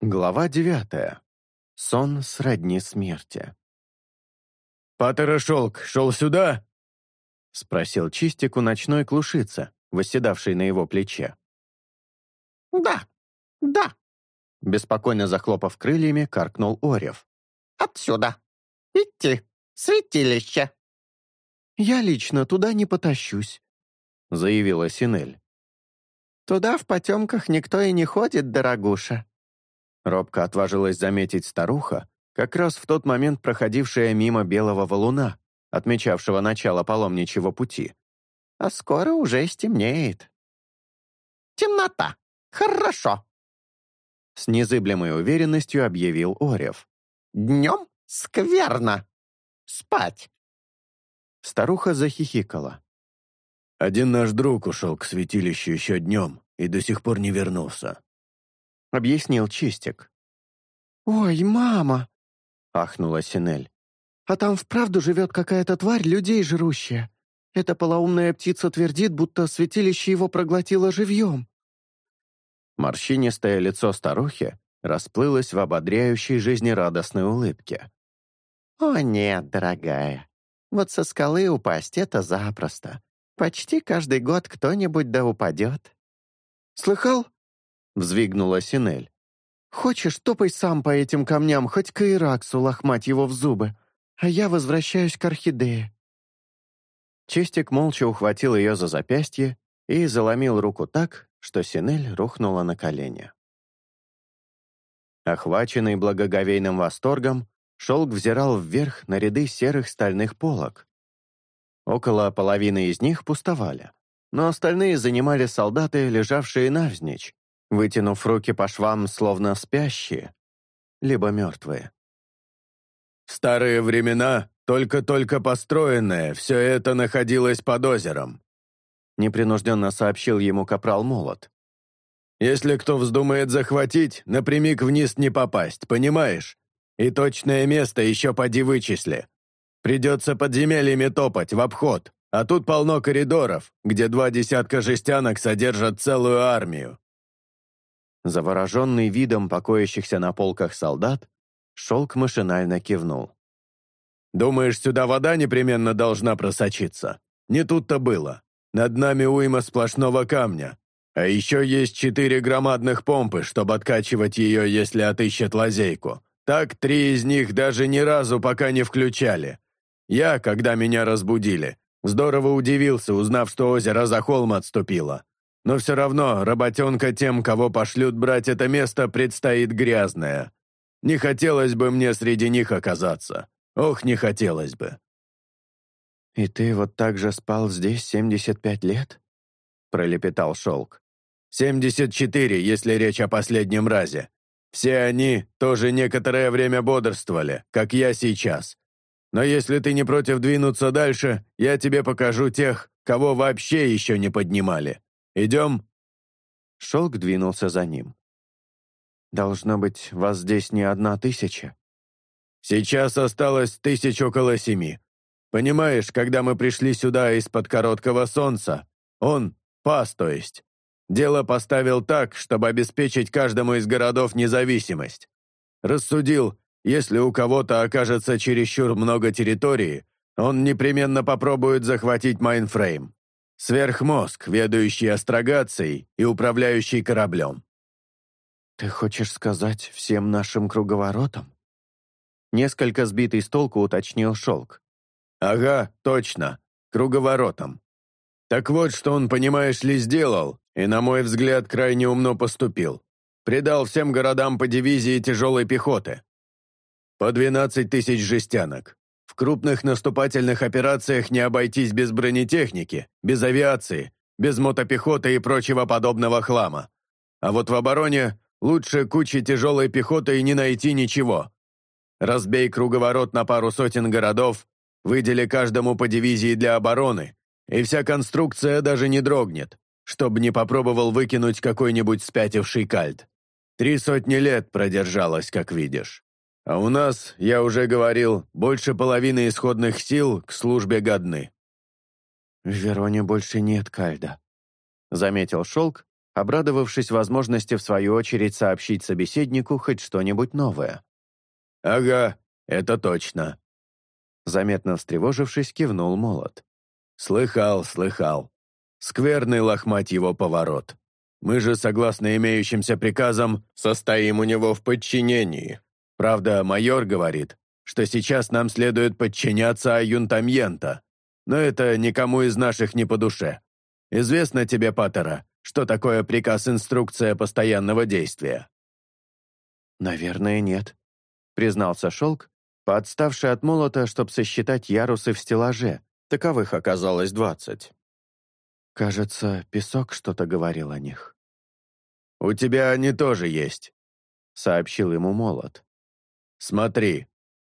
Глава 9. Сон сродни смерти. «Патер и Шелк шел сюда?» — спросил Чистик у ночной клушицы, восседавшей на его плече. «Да, да», — беспокойно захлопав крыльями, каркнул Орев. отсюда. Идти. Святилище». «Я лично туда не потащусь», — заявила Синель. «Туда в потемках никто и не ходит, дорогуша». Робко отважилась заметить старуха, как раз в тот момент проходившая мимо белого валуна, отмечавшего начало паломничьего пути. «А скоро уже стемнеет». «Темнота. Хорошо», — с незыблемой уверенностью объявил Орев. «Днем скверно. Спать». Старуха захихикала. «Один наш друг ушел к святилищу еще днем и до сих пор не вернулся», — объяснил Чистик. «Ой, мама!» — ахнула Синель. «А там вправду живет какая-то тварь, людей жрущая. Эта полоумная птица твердит, будто святилище его проглотило живьем». Морщинистое лицо старухи расплылось в ободряющей жизнерадостной улыбке. «О нет, дорогая, вот со скалы упасть — это запросто. Почти каждый год кто-нибудь да упадет». «Слыхал?» — взвигнула Синель. «Хочешь, топай сам по этим камням, хоть к Ираксу лохмать его в зубы, а я возвращаюсь к орхидее». Чистик молча ухватил ее за запястье и заломил руку так, что Синель рухнула на колени. Охваченный благоговейным восторгом, Шелк взирал вверх на ряды серых стальных полок. Около половины из них пустовали, но остальные занимали солдаты, лежавшие навзничь, вытянув руки по швам, словно спящие, либо мертвые. «В старые времена, только-только построенное, все это находилось под озером», непринужденно сообщил ему капрал Молот. «Если кто вздумает захватить, напрямик вниз не попасть, понимаешь? И точное место еще поди вычисли. Придется подземельями топать, в обход, а тут полно коридоров, где 20 жестянок содержат целую армию». Завороженный видом покоящихся на полках солдат, Шелк машинально кивнул. «Думаешь, сюда вода непременно должна просочиться? Не тут-то было. Над нами уйма сплошного камня. А еще есть 4 громадных помпы, чтобы откачивать ее, если отыщет лазейку. Так 3 из них даже ни разу пока не включали. Я, когда меня разбудили, здорово удивился, узнав, что озеро за холм отступило. Но все равно работенка тем, кого пошлют брать это место, предстоит грязная. Не хотелось бы мне среди них оказаться. Ох, не хотелось бы». «И ты вот так же спал здесь 75 лет?» — пролепетал Шелк. 74, если речь о последнем разе. Все они тоже некоторое время бодрствовали, как я сейчас. Но если ты не против двинуться дальше, я тебе покажу тех, кого вообще еще не поднимали. Идем?» Шелк двинулся за ним. «Должно быть, вас здесь не 1000. «Сейчас осталось 1000 около 7. Понимаешь, когда мы пришли сюда из-под короткого солнца, он, пас, то есть, дело поставил так, чтобы обеспечить каждому из городов независимость. Рассудил, если у кого-то окажется чересчур много территории, он непременно попробует захватить Майнфрейм. Сверхмозг, ведающий астрогацией и управляющий кораблем». «Ты хочешь сказать всем нашим круговоротом?» Несколько сбитый с толку уточнил Шелк. «Ага, точно, круговоротом. Так вот, что он, понимаешь ли, сделал, и, на мой взгляд, крайне умно поступил. Придал всем городам по дивизии тяжелой пехоты. По 12 000 жестянок. В крупных наступательных операциях не обойтись без бронетехники, без авиации, без мотопехоты и прочего подобного хлама. А вот в обороне лучше кучи тяжелой пехоты и не найти ничего. Разбей круговорот на пару сотен городов, выдели каждому по дивизии для обороны, и вся конструкция даже не дрогнет, чтобы не попробовал выкинуть какой-нибудь спятивший кальт. 300 лет продержалась, как видишь. А у нас, я уже говорил, больше половины исходных сил к службе годны». «В Вероне больше нет кальда», — заметил Шелк, обрадовавшись возможности в свою очередь сообщить собеседнику хоть что-нибудь новое. «Ага, это точно», — заметно встревожившись, кивнул Молот. «Слыхал, слыхал. Скверный лохмать его поворот. Мы же, согласно имеющимся приказам, состоим у него в подчинении. Правда, майор говорит, что сейчас нам следует подчиняться аюнтамьента, но это никому из наших не по душе. Известно тебе, Паттера, что такое приказ-инструкция постоянного действия?» «Наверное, нет», — признался Шелк, поотставший от Молота, чтобы сосчитать ярусы в стеллаже. Таковых оказалось 20. Кажется, Песок что-то говорил о них. «У тебя они тоже есть», — сообщил ему Молот. «Смотри».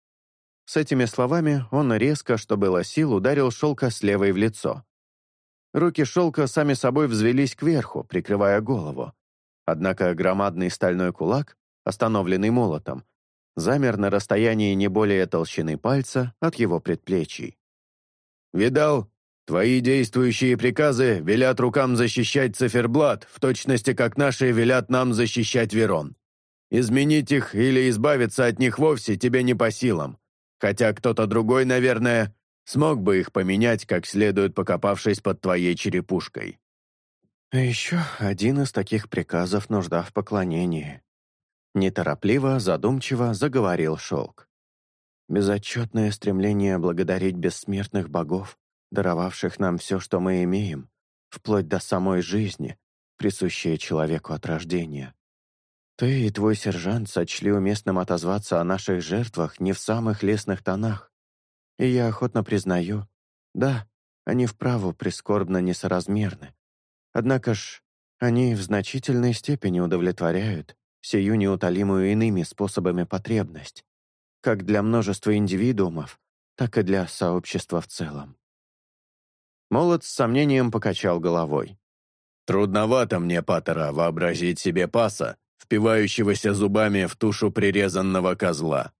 С этими словами он резко, что было сил, ударил Шелка с левой в лицо. Руки Шелка сами собой взвелись кверху, прикрывая голову. Однако громадный стальной кулак, остановленный Молотом, замер на расстоянии не более толщины пальца от его предплечий. «Видал? Твои действующие приказы велят рукам защищать циферблат, в точности как наши велят нам защищать Верон. Изменить их или избавиться от них вовсе тебе не по силам, хотя кто-то другой, наверное, смог бы их поменять, как следует покопавшись под твоей черепушкой». А еще один из таких приказов нужда в поклонении. Неторопливо, задумчиво заговорил Шелк. Безотчетное стремление благодарить бессмертных богов, даровавших нам все, что мы имеем, вплоть до самой жизни, присущее человеку от рождения. Ты и твой сержант сочли уместным отозваться о наших жертвах не в самых лестных тонах. И я охотно признаю, да, они вправду прискорбно несоразмерны. Однако ж, они в значительной степени удовлетворяют сию неутолимую иными способами потребность, как для множества индивидуумов, так и для сообщества в целом. Молот с сомнением покачал головой. «Трудновато мне, Паттера, вообразить себе паса, впивающегося зубами в тушу прирезанного козла».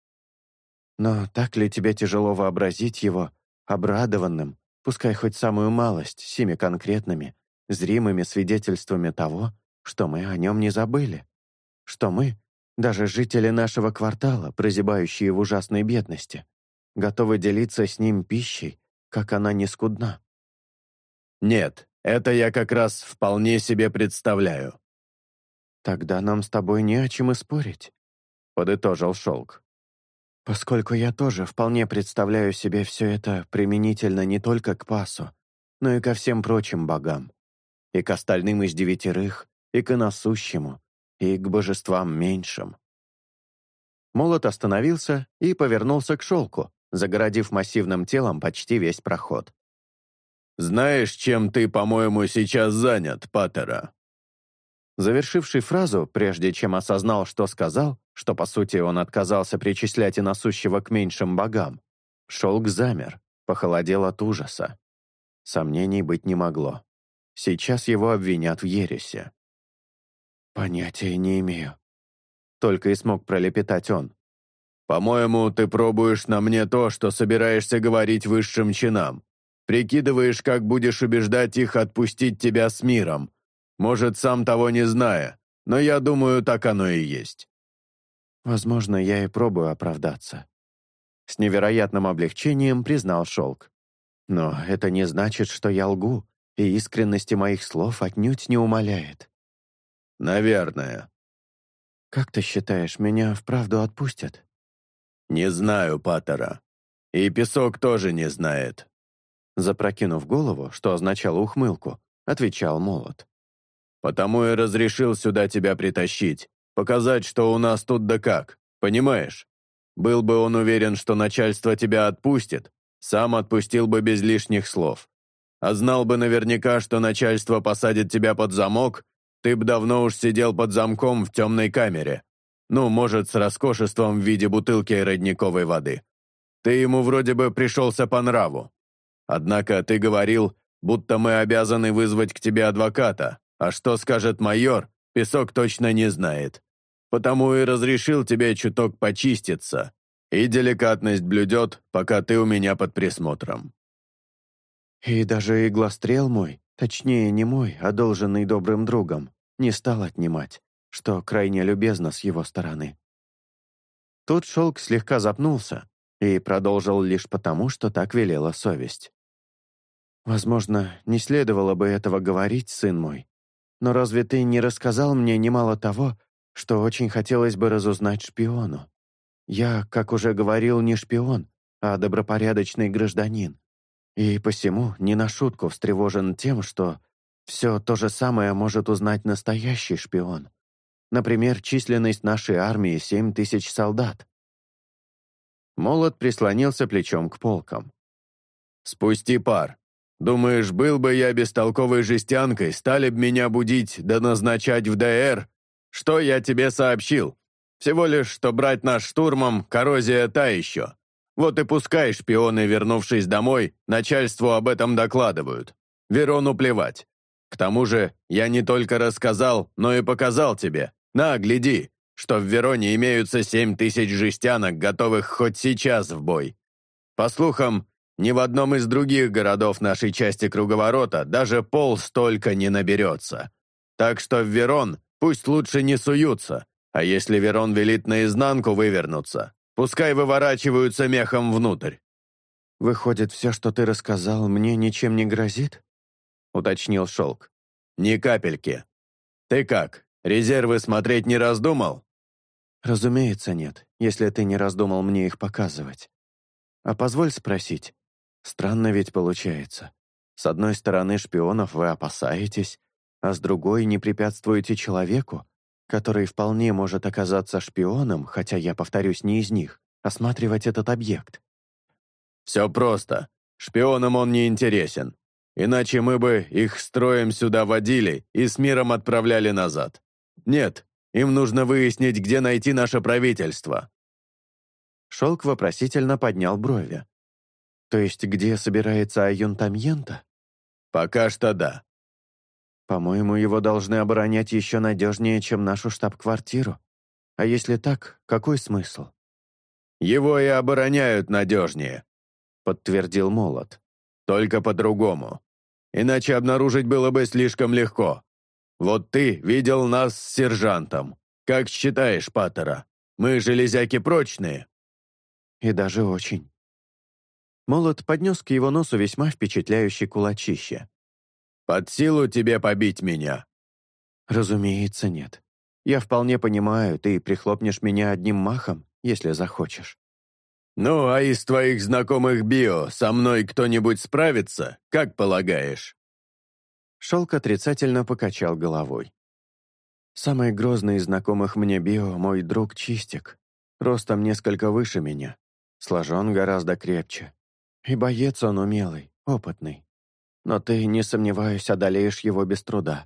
Но так ли тебе тяжело вообразить его обрадованным, пускай хоть самую малость, сими конкретными, зримыми свидетельствами того, что мы о нем не забыли? Что мы, даже жители нашего квартала, прозябающие в ужасной бедности, готовы делиться с ним пищей, как она не скудна? «Нет, это я как раз вполне себе представляю». «Тогда нам с тобой не о чем и спорить», — подытожил Шелк. «Поскольку я тоже вполне представляю себе все это применительно не только к Пасу, но и ко всем прочим богам, и к остальным из 9, и к насущему, и к божествам меньшим». Молот остановился и повернулся к Шелку, загородив массивным телом почти весь проход. «Знаешь, чем ты, по-моему, сейчас занят, Паттера?» Завершивший фразу, прежде чем осознал, что сказал, что, по сути, он отказался причислять и насущего к меньшим богам, Шелк замер, похолодел от ужаса. Сомнений быть не могло. Сейчас его обвинят в ересе. «Понятия не имею», — только и смог пролепетать он. «По-моему, ты пробуешь на мне то, что собираешься говорить высшим чинам. Прикидываешь, как будешь убеждать их отпустить тебя с миром. Может, сам того не зная, но я думаю, так оно и есть». «Возможно, я и пробую оправдаться», — с невероятным облегчением признал Шелк. «Но это не значит, что я лгу, и искренности моих слов отнюдь не умаляет». «Наверное». «Как ты считаешь, меня вправду отпустят?» «Не знаю, Паттера. И Песок тоже не знает». Запрокинув голову, что означало ухмылку, отвечал Молот. «Потому и разрешил сюда тебя притащить, показать, что у нас тут да как, понимаешь? Был бы он уверен, что начальство тебя отпустит, сам отпустил бы без лишних слов. А знал бы наверняка, что начальство посадит тебя под замок, ты б давно уж сидел под замком в темной камере. Ну, может, с роскошеством в виде бутылки родниковой воды. Ты ему вроде бы пришелся по нраву. Однако ты говорил, будто мы обязаны вызвать к тебе адвоката, а что скажет майор, Песок точно не знает. Потому и разрешил тебе чуток почиститься, и деликатность блюдет, пока ты у меня под присмотром». «И даже иглострел мой, точнее, не мой, одолженный добрым другом, не стал отнимать, что крайне любезно с его стороны. Тут Шелк слегка запнулся и продолжил лишь потому, что так велела совесть. «Возможно, не следовало бы этого говорить, сын мой, но разве ты не рассказал мне немало того, что очень хотелось бы разузнать шпиону? Я, как уже говорил, не шпион, а добропорядочный гражданин, и посему не на шутку встревожен тем, что все то же самое может узнать настоящий шпион. Например, численность нашей армии — 7000 солдат». Молот прислонился плечом к полкам. «Спусти пар. Думаешь, был бы я бестолковой жестянкой, стали б меня будить да назначать в ДР? Что я тебе сообщил? Всего лишь, что брать нас штурмом — коррозия та еще. Вот и пускай шпионы, вернувшись домой, начальству об этом докладывают. Верону плевать. К тому же я не только рассказал, но и показал тебе. На, гляди, что в Вероне имеются 7000 жестянок, готовых хоть сейчас в бой. По слухам, ни в одном из других городов нашей части круговорота даже пол столько не наберется. Так что в Верон пусть лучше не суются, а если Верон велит наизнанку вывернуться, пускай выворачиваются мехом внутрь». «Выходит, все, что ты рассказал, мне ничем не грозит?» — уточнил Шелк. «Ни капельки. Ты как, резервы смотреть не раздумал?» «Разумеется, нет, если ты не раздумал мне их показывать. А позволь спросить, странно ведь получается. С одной стороны, шпионов вы опасаетесь, а с другой не препятствуете человеку, который вполне может оказаться шпионом, хотя я, повторюсь, не из них, осматривать этот объект». «Все просто. Шпионам он не интересен. Иначе мы бы их строем сюда водили и с миром отправляли назад. Нет, им нужно выяснить, где найти наше правительство». Шелк вопросительно поднял брови. «То есть где собирается Аюнтамьента?» «Пока что да». «По-моему, его должны оборонять еще надежнее, чем нашу штаб-квартиру. А если так, какой смысл?» «Его и обороняют надежнее», — подтвердил Молот. «Только по-другому. Иначе обнаружить было бы слишком легко. Вот ты видел нас с сержантом. Как считаешь, Паттера, мы железяки прочные?» «И даже очень». Молот поднес к его носу весьма впечатляющий кулачище. «Под силу тебе побить меня?» «Разумеется, нет. Я вполне понимаю, ты прихлопнешь меня одним махом, если захочешь». «Ну, а из твоих знакомых био со мной кто-нибудь справится, как полагаешь?» Шелк отрицательно покачал головой. «Самый грозный из знакомых мне био — мой друг Чистик. Ростом несколько выше меня, сложен гораздо крепче. И боец он умелый, опытный. Но ты, не сомневаюсь, одолеешь его без труда».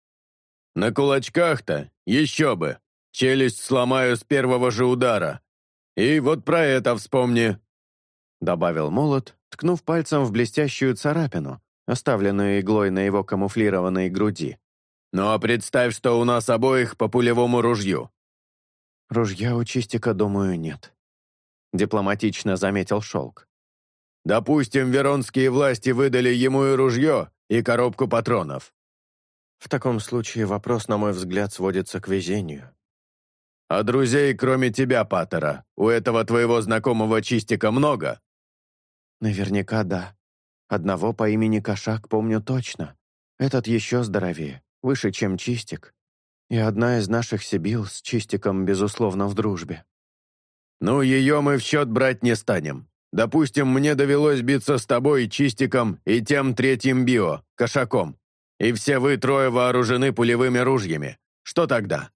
«На кулачках-то? Еще бы! Челюсть сломаю с первого же удара. И вот про это вспомни», — добавил Молот, ткнув пальцем в блестящую царапину, оставленную иглой на его камуфлированной груди. «Ну а представь, что у нас обоих по пулевому ружью». «Ружья у Чистика, думаю, нет», — дипломатично заметил Шелк. «Допустим, веронские власти выдали ему и ружье, и коробку патронов». «В таком случае вопрос, на мой взгляд, сводится к везению». «А друзей, кроме тебя, Паттера, у этого твоего знакомого Чистика много?» «Наверняка да. Одного по имени Кошак помню точно. Этот еще здоровее, выше, чем Чистик. И одна из наших Сибил с Чистиком, безусловно, в дружбе». «Ну, ее мы в счет брать не станем. Допустим, мне довелось биться с тобой, Чистиком, и тем третьим био, Кошаком. И все вы трое вооружены пулевыми ружьями. Что тогда?»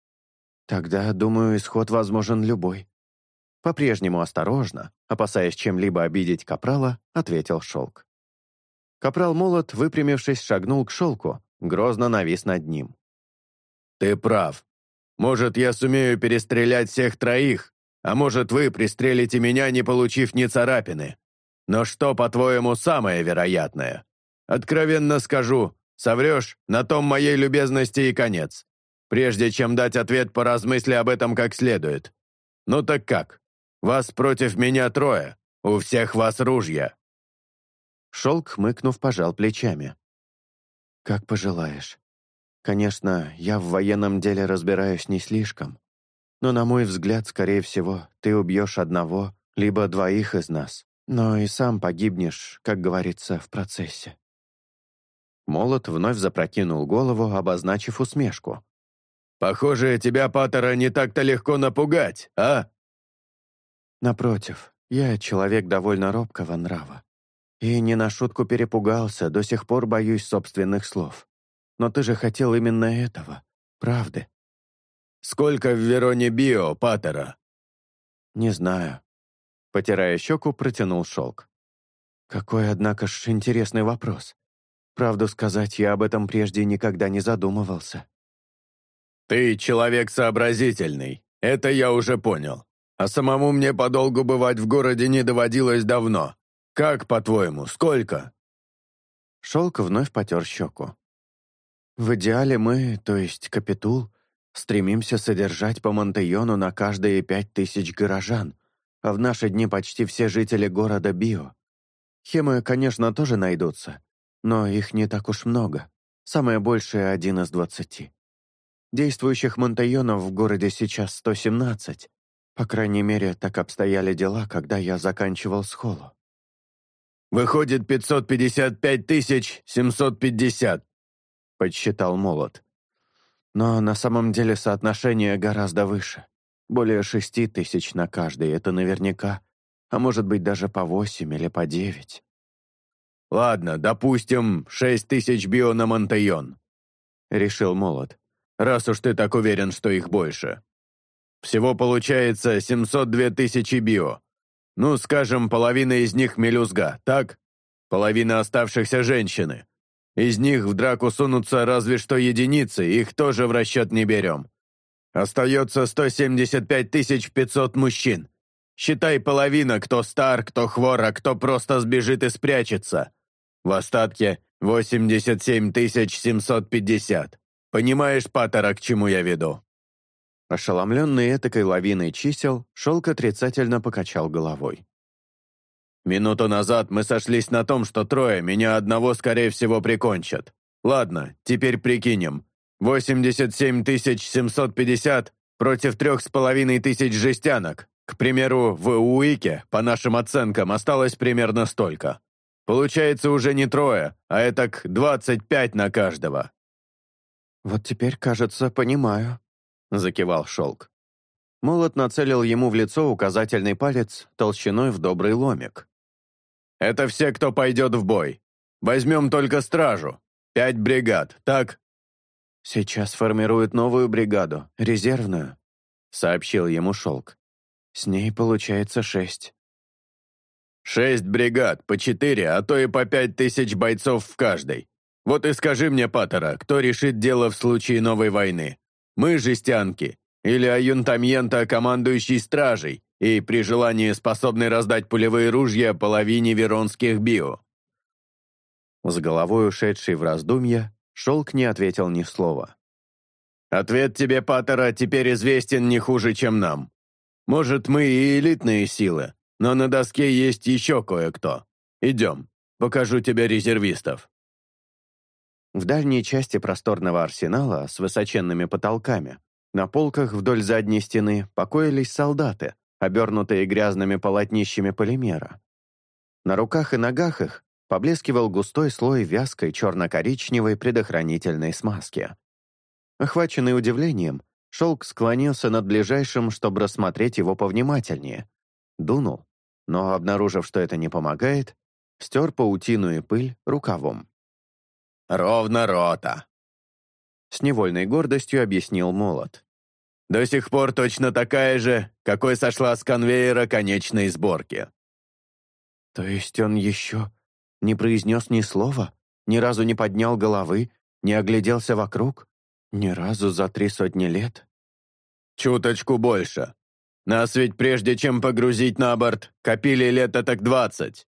«Тогда, думаю, исход возможен любой». По-прежнему осторожно, опасаясь чем-либо обидеть Капрала, ответил Шелк. Капрал Молот, выпрямившись, шагнул к Шелку, грозно навис над ним. «Ты прав. Может, я сумею перестрелять всех троих, а может, вы пристрелите меня, не получив ни царапины. Но что, по-твоему, самое вероятное? Откровенно скажу, соврешь, на том моей любезности и конец. Прежде чем дать ответ, поразмысли об этом как следует. Ну так как? Вас против меня трое, у всех вас ружья». Шелк, хмыкнув, пожал плечами. «Как пожелаешь. Конечно, я в военном деле разбираюсь не слишком, но, на мой взгляд, скорее всего, ты убьешь одного, либо двоих из нас, но и сам погибнешь, как говорится, в процессе». Молот вновь запрокинул голову, обозначив усмешку. «Похоже, тебя, Паттера, не так-то легко напугать, а?» «Напротив, я человек довольно робкого нрава. И не на шутку перепугался, до сих пор боюсь собственных слов. Но ты же хотел именно этого, правды?» «Сколько в Вероне био, Паттера?» «Не знаю». Потирая щеку, протянул Шелк. «Какой, однако ж, интересный вопрос. Правду сказать, я об этом прежде никогда не задумывался». «Ты человек сообразительный, это я уже понял. А самому мне подолгу бывать в городе не доводилось давно. Как, по-твоему, сколько?» Шелк вновь потер щеку. «В идеале мы, то есть Капитул, стремимся содержать по Монтейону на каждые 5000 горожан, а в наши дни почти все жители города Био. Хемы, конечно, тоже найдутся, но их не так уж много, самое большее 1 из 20. Действующих Монтейонов в городе сейчас 117. По крайней мере, так обстояли дела, когда я заканчивал схолу». «Выходит, 555 750», — подсчитал Молот. «Но на самом деле соотношение гораздо выше. Более 6000 на каждый, это наверняка. А может быть, даже по 8 или по 9. «Ладно, допустим, 6000 био на Монтейон», — решил Молот. «Раз уж ты так уверен, что их больше. Всего получается 702 тысячи био. Ну, скажем, половина из них мелюзга, так? Половина оставшихся женщины. Из них в драку сунутся разве что единицы, их тоже в расчет не берем. Остается 175 500 мужчин. Считай, половина, кто стар, кто хвор, а кто просто сбежит и спрячется. В остатке 87 750. Понимаешь, Паттера, к чему я веду?» Ошеломленный этакой лавиной чисел, Шелк отрицательно покачал головой. «Минуту назад мы сошлись на том, что трое меня одного, скорее всего, прикончат. Ладно, теперь прикинем. 87 750 против 3500 жестянок. К примеру, в Уике, по нашим оценкам, осталось примерно столько. Получается уже не трое, а этак 25 на каждого». «Вот теперь, кажется, понимаю», — закивал Шелк. Молот нацелил ему в лицо указательный палец толщиной в добрый ломик. «Это все, кто пойдет в бой. Возьмем только стражу. 5 бригад, так?» «Сейчас формируют новую бригаду, резервную», — сообщил ему Шелк. «С ней получается 6». 6 бригад, по 4, а то и по 5000 бойцов в каждой. Вот и скажи мне, Паттера, кто решит дело в случае новой войны? Мы, жестянки, или аюнтамьента, командующий стражей, и при желании способный раздать пулевые ружья половине веронских био?» С головой ушедший в раздумья, Шелк не ответил ни слова. «Ответ тебе, Паттера, теперь известен не хуже, чем нам. Может, мы и элитные силы, но на доске есть еще кое-кто. Идем, покажу тебе резервистов». В дальней части просторного арсенала с высоченными потолками на полках вдоль задней стены покоились солдаты, обернутые грязными полотнищами полимера. На руках и ногах их поблескивал густой слой вязкой черно-коричневой предохранительной смазки. Охваченный удивлением, Шелк склонился над ближайшим, чтобы рассмотреть его повнимательнее. Дунул, но, обнаружив, что это не помогает, стер паутину и пыль рукавом. «Ровно рота», — с невольной гордостью объяснил Молот. «До сих пор точно такая же, какой сошла с конвейера конечной сборки». «То есть он еще не произнес ни слова, ни разу не поднял головы, не огляделся вокруг? Ни разу за 300 лет?» «Чуточку больше. Нас ведь прежде чем погрузить на борт, копили лет так 20.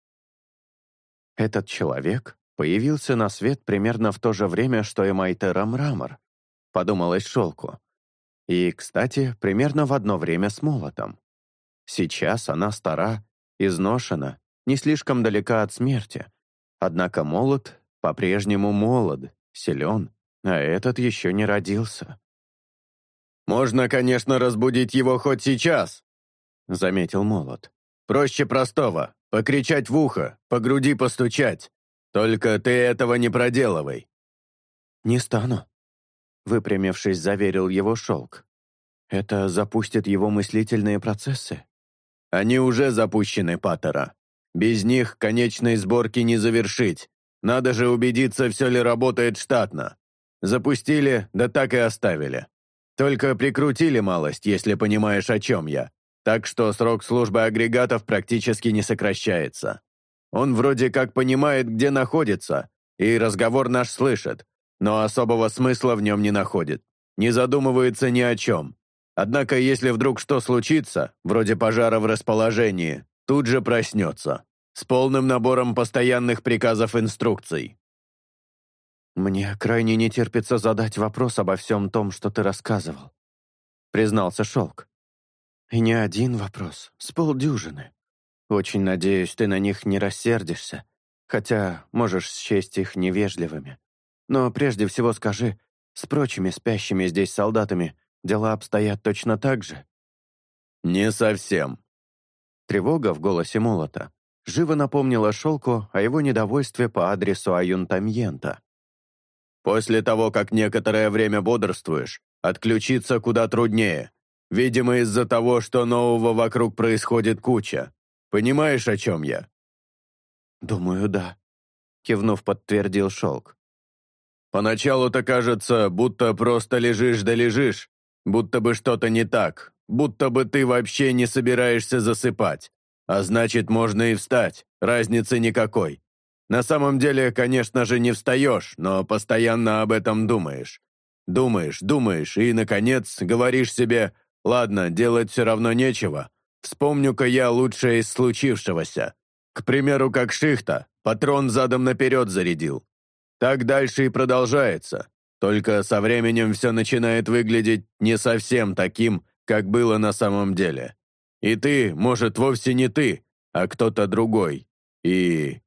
Этот человек появился на свет примерно в то же время, что и Майтера Мрамор, подумалось Шелку. И, кстати, примерно в одно время с Молотом. Сейчас она стара, изношена, не слишком далека от смерти. Однако Молот по-прежнему молод, силен а этот еще не родился. «Можно, конечно, разбудить его хоть сейчас», — заметил Молот. «Проще простого. Покричать в ухо, по груди постучать. Только ты этого не проделывай». «Не стану», — выпрямившись, заверил его Шелк. «Это запустит его мыслительные процессы». «Они уже запущены, Паттера. Без них конечной сборки не завершить. Надо же убедиться, все ли работает штатно. Запустили, да так и оставили. Только прикрутили малость, если понимаешь, о чем я. Так что срок службы агрегатов практически не сокращается. Он вроде как понимает, где находится, и разговор наш слышит, но особого смысла в нем не находит. Не задумывается ни о чем. Однако, если вдруг что случится, вроде пожара в расположении, тут же проснется. С полным набором постоянных приказов-инструкций. «Мне крайне не терпится задать вопрос обо всем том, что ты рассказывал», — признался Шелк. «И не один вопрос, с полдюжины. Очень надеюсь, ты на них не рассердишься, хотя можешь счесть их невежливыми. Но прежде всего скажи, с прочими спящими здесь солдатами дела обстоят точно так же?» «Не совсем». Тревога в голосе Молота живо напомнила Шелку о его недовольстве по адресу Аюнтамьента. «После того, как некоторое время бодрствуешь, отключиться куда труднее. Видимо, из-за того, что нового вокруг происходит куча. Понимаешь, о чем я?» «Думаю, да», — кивнув, подтвердил Шелк. «Поначалу-то кажется, будто просто лежишь да лежишь, будто бы что-то не так, будто бы ты вообще не собираешься засыпать. А значит, можно и встать, разницы никакой. На самом деле, конечно же, не встаешь, но постоянно об этом думаешь. Думаешь, и, наконец, говоришь себе: «Ладно, делать все равно нечего. Вспомню-ка я лучшее из случившегося. К примеру, как Шихта, патрон задом наперед зарядил. Так дальше и продолжается. Только со временем все начинает выглядеть не совсем таким, как было на самом деле. И ты, может, вовсе не ты, а кто-то другой. И...»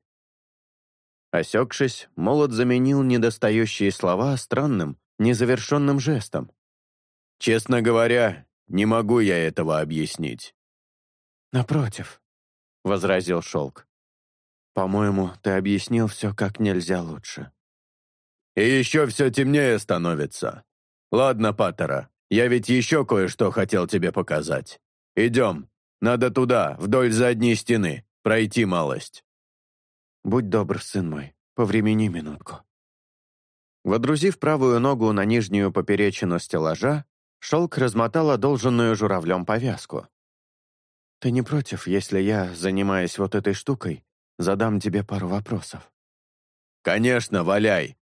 Осекшись, Молот заменил недостающие слова странным, незавершенным жестом. «Честно говоря, не могу я этого объяснить». «Напротив», — возразил Шелк. «По-моему, ты объяснил все как нельзя лучше». «И еще все темнее становится. Ладно, Паттера, я ведь еще кое-что хотел тебе показать. Идем, надо туда, вдоль задней стены, пройти малость». «Будь добр, сын мой, повремени минутку». Водрузив правую ногу на нижнюю поперечину стеллажа, Шелк размотал одолженную журавлем повязку. «Ты не против, если я, занимаясь вот этой штукой, задам тебе пару вопросов?» «Конечно, валяй».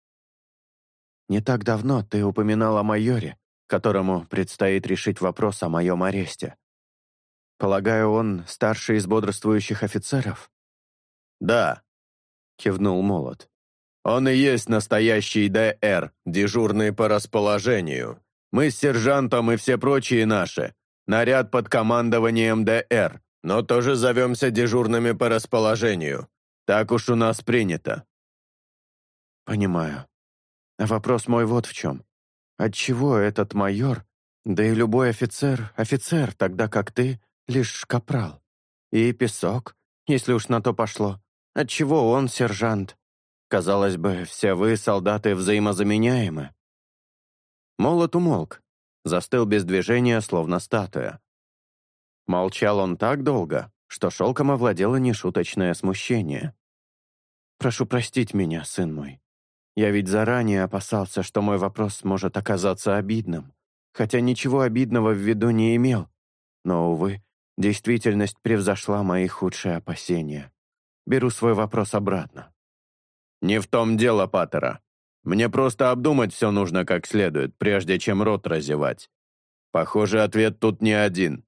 «Не так давно ты упоминал о майоре, которому предстоит решить вопрос о моем аресте. Полагаю, он старший из бодрствующих офицеров?» «Да», — кивнул Молот. «Он и есть настоящий ДР, дежурный по расположению. Мы с сержантом и все прочие наши. Наряд под командованием ДР, но тоже зовемся дежурными по расположению. Так уж у нас принято». «Понимаю. А вопрос мой вот в чем. Отчего этот майор, да и любой офицер, тогда как ты, лишь капрал? И песок, если уж на то пошло. Отчего он сержант? Казалось бы, все вы, солдаты, взаимозаменяемы». Молот умолк, застыл без движения, словно статуя. Молчал он так долго, что Шелком овладело нешуточное смущение. «Прошу простить меня, сын мой. Я ведь заранее опасался, что мой вопрос может оказаться обидным, хотя ничего обидного в виду не имел. Но, увы, действительность превзошла мои худшие опасения. Беру свой вопрос обратно». «Не в том дело, Паттера. Мне просто обдумать все нужно как следует, прежде чем рот разевать. Похоже, ответ тут не один».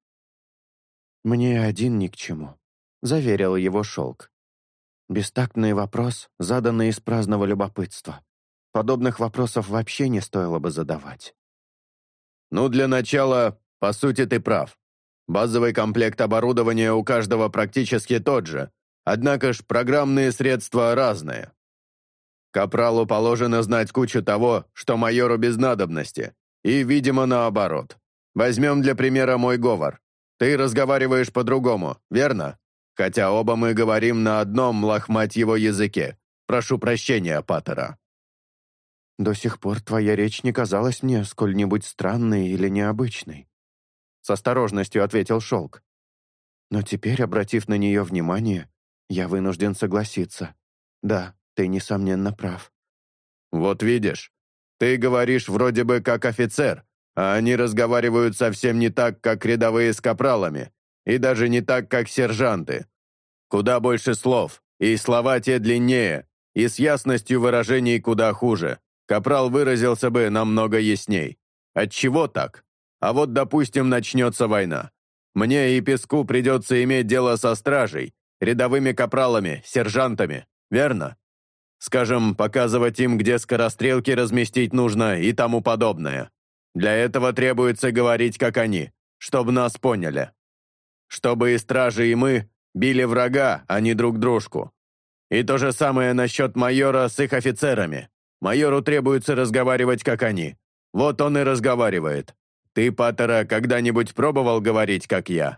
«Мне один ни к чему», — заверил его Шелк. «Бестактный вопрос, заданный из праздного любопытства. Подобных вопросов вообще не стоило бы задавать». «Ну, для начала, по сути, ты прав. Базовый комплект оборудования у каждого практически тот же, однако ж программные средства разные». Капралу положено знать кучу того, что майору без надобности. И, видимо, наоборот. Возьмем для примера мой говор. Ты разговариваешь по-другому, верно? Хотя оба мы говорим на одном лохматьего языке. Прошу прощения, Паттера». «До сих пор твоя речь не казалась мне сколь-нибудь странной или необычной», — с осторожностью ответил Шелк. «Но теперь, обратив на нее внимание, я вынужден согласиться. Да, ты, несомненно, прав». «Вот видишь, ты говоришь вроде бы как офицер, а они разговаривают совсем не так, как рядовые с капралами, и даже не так, как сержанты. Куда больше слов, и слова те длиннее, и с ясностью выражений куда хуже. Капрал выразился бы намного ясней. Отчего так? А вот, допустим, начнется война. Мне и Песку придется иметь дело со стражей, рядовыми капралами, сержантами, верно? Скажем, показывать им, где скорострелки разместить нужно и тому подобное. Для этого требуется говорить, как они, чтобы нас поняли. Чтобы и стражи, и мы били врага, а не друг дружку. И то же самое насчет майора с их офицерами. Майору требуется разговаривать, как они. Вот он и разговаривает. Ты, Паттера, когда-нибудь пробовал говорить, как я?»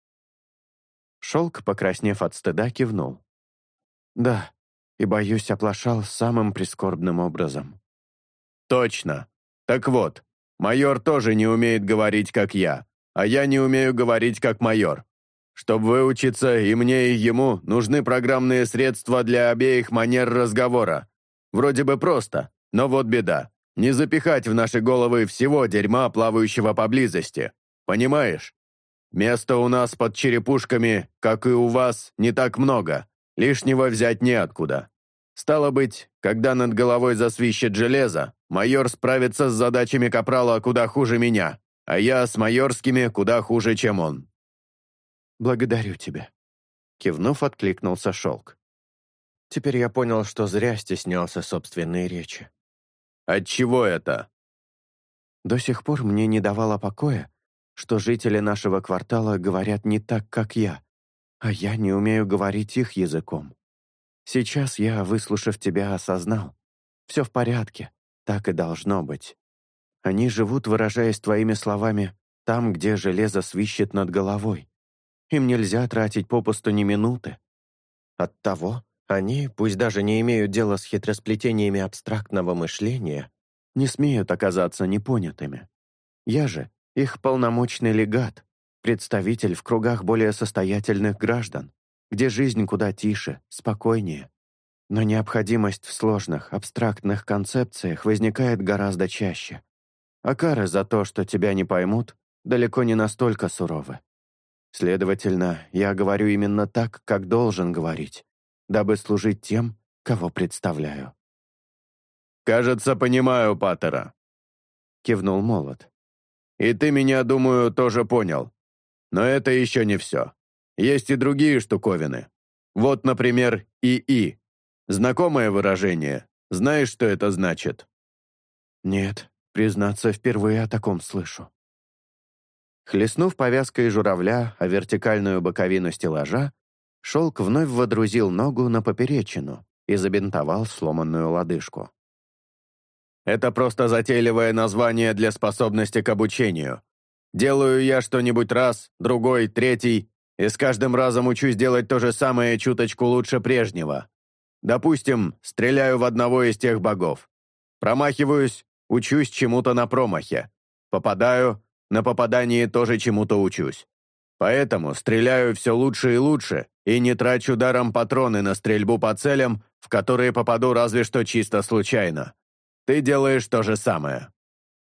Шелк, покраснев от стыда, кивнул. «Да, и, боюсь, оплошал самым прискорбным образом». «Точно. Так вот, майор тоже не умеет говорить, как я, а я не умею говорить, как майор. Чтобы выучиться и мне, и ему, нужны программные средства для обеих манер разговора. Вроде бы просто, но вот беда. Не запихать в наши головы всего дерьма, плавающего поблизости. Понимаешь? Места у нас под черепушками, как и у вас, не так много. Лишнего взять неоткуда. Стало быть, когда над головой засвищет железо, майор справится с задачами капрала куда хуже меня, а я с майорскими куда хуже, чем он». «Благодарю тебя», — кивнув, откликнулся Шелк. «Теперь я понял, что зря стеснялся собственной речи. Отчего это?» До сих пор мне не давало покоя, что жители нашего квартала говорят не так, как я, а я не умею говорить их языком. Сейчас я, выслушав тебя, осознал. Все в порядке, так и должно быть. Они живут, выражаясь твоими словами, там, где железо свищет над головой. Им нельзя тратить попусту ни минуты. Оттого они, пусть даже не имеют дела с хитросплетениями абстрактного мышления, не смеют оказаться непонятыми. Я же их полномочный легат, представитель в кругах более состоятельных граждан, где жизнь куда тише, спокойнее. Но необходимость в сложных, абстрактных концепциях возникает гораздо чаще. А кары за то, что тебя не поймут, далеко не настолько суровы. Следовательно, я говорю именно так, как должен говорить, дабы служить тем, кого представляю. «Кажется, понимаю, Паттера», — кивнул Молот. «И ты меня, думаю, тоже понял. Но это еще не все. Есть и другие штуковины. Вот, например, ИИ. Знакомое выражение. Знаешь, что это значит?» «Нет, признаться, впервые о таком слышу». Хлестнув повязкой журавля о вертикальную боковину стеллажа, Шелк вновь водрузил ногу на поперечину и забинтовал сломанную лодыжку. «Это просто затейливое название для способности к обучению. Делаю я что-нибудь раз, другой, третий, и с каждым разом учусь делать то же самое чуточку лучше прежнего. Допустим, стреляю в одного из тех богов. Промахиваюсь, учусь чему-то на промахе. Попадаю, на попадании тоже чему-то учусь. Поэтому стреляю все лучше и лучше, и не трачу даром патроны на стрельбу по целям, в которые попаду разве что чисто случайно. Ты делаешь то же самое».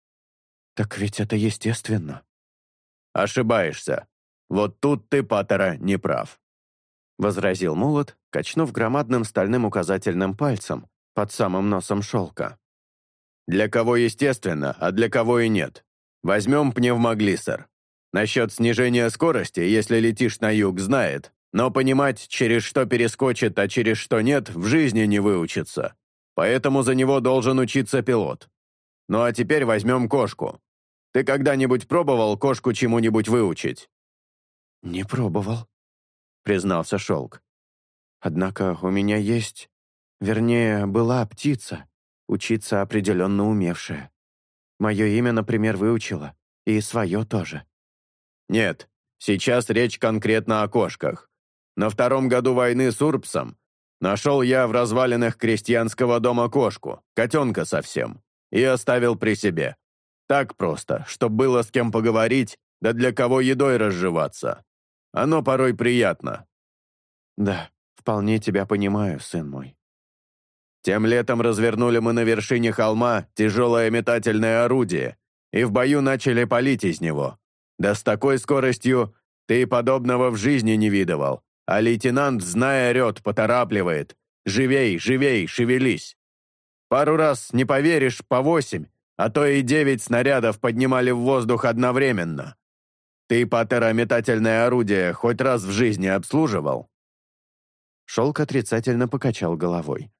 «Так ведь это естественно». «Ошибаешься. Вот тут ты, Паттера, не прав», — возразил Молот, качнув громадным стальным указательным пальцем под самым носом Шелка. «Для кого естественно, а для кого и нет. Возьмем пневмоглиссер. Насчет снижения скорости, если летишь на юг, знает, но понимать, через что перескочит, а через что нет, в жизни не выучится. Поэтому за него должен учиться пилот. Ну а теперь возьмем кошку. Ты когда-нибудь пробовал кошку чему-нибудь выучить?» «Не пробовал», — признался Шелк. «Однако у меня есть Вернее, была птица, учиться определенно умевшая. Мое имя, например, выучила, и свое тоже. Нет, сейчас речь конкретно о кошках. На 2-м году войны с Урбсом нашел я в развалинах крестьянского дома кошку, котенка совсем, и оставил при себе. Так просто, чтоб было с кем поговорить, да для кого едой разживаться. Оно порой приятно. Да, вполне тебя понимаю, сын мой. Тем летом развернули мы на вершине холма тяжелое метательное орудие и в бою начали палить из него. Да с такой скоростью ты подобного в жизни не видывал, а лейтенант, зная, орет, поторапливает. «Живей, живей, шевелись!» Пару раз, не поверишь, по 8, а то и 9 снарядов поднимали в воздух одновременно. Ты, Паттера, метательное орудие хоть раз в жизни обслуживал? Шелк отрицательно покачал головой.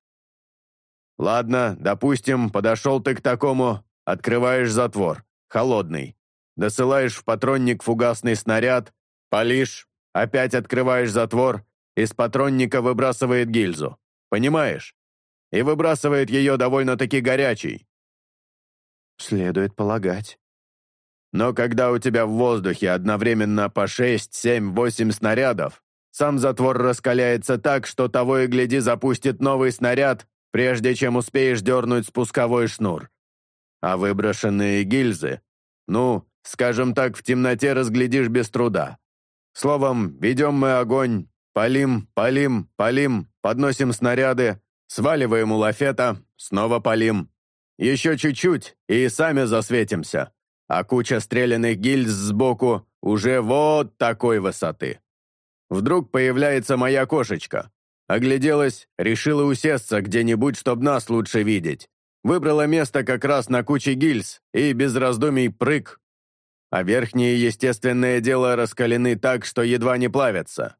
Ладно, допустим, подошел ты к такому, открываешь затвор, холодный. Досылаешь в патронник фугасный снаряд, палишь, опять открываешь затвор, из патронника выбрасывает гильзу. Понимаешь? И выбрасывает ее довольно-таки горячей. Следует полагать. Но когда у тебя в воздухе одновременно по 6, 7, 8 снарядов, сам затвор раскаляется так, что того и гляди запустит новый снаряд, прежде чем успеешь дернуть спусковой шнур. А выброшенные гильзы, ну, скажем так, в темноте разглядишь без труда. Словом, ведем мы огонь, палим, палим, палим, подносим снаряды, сваливаем у лафета, снова палим. Еще чуть-чуть, и сами засветимся. А куча стрелянных гильз сбоку уже вот такой высоты. Вдруг появляется моя кошечка. Огляделась, решила усесться где-нибудь, чтоб нас лучше видеть. Выбрала место как раз на куче гильз и без раздумий прыг. А верхние, естественное дело, раскалены так, что едва не плавятся.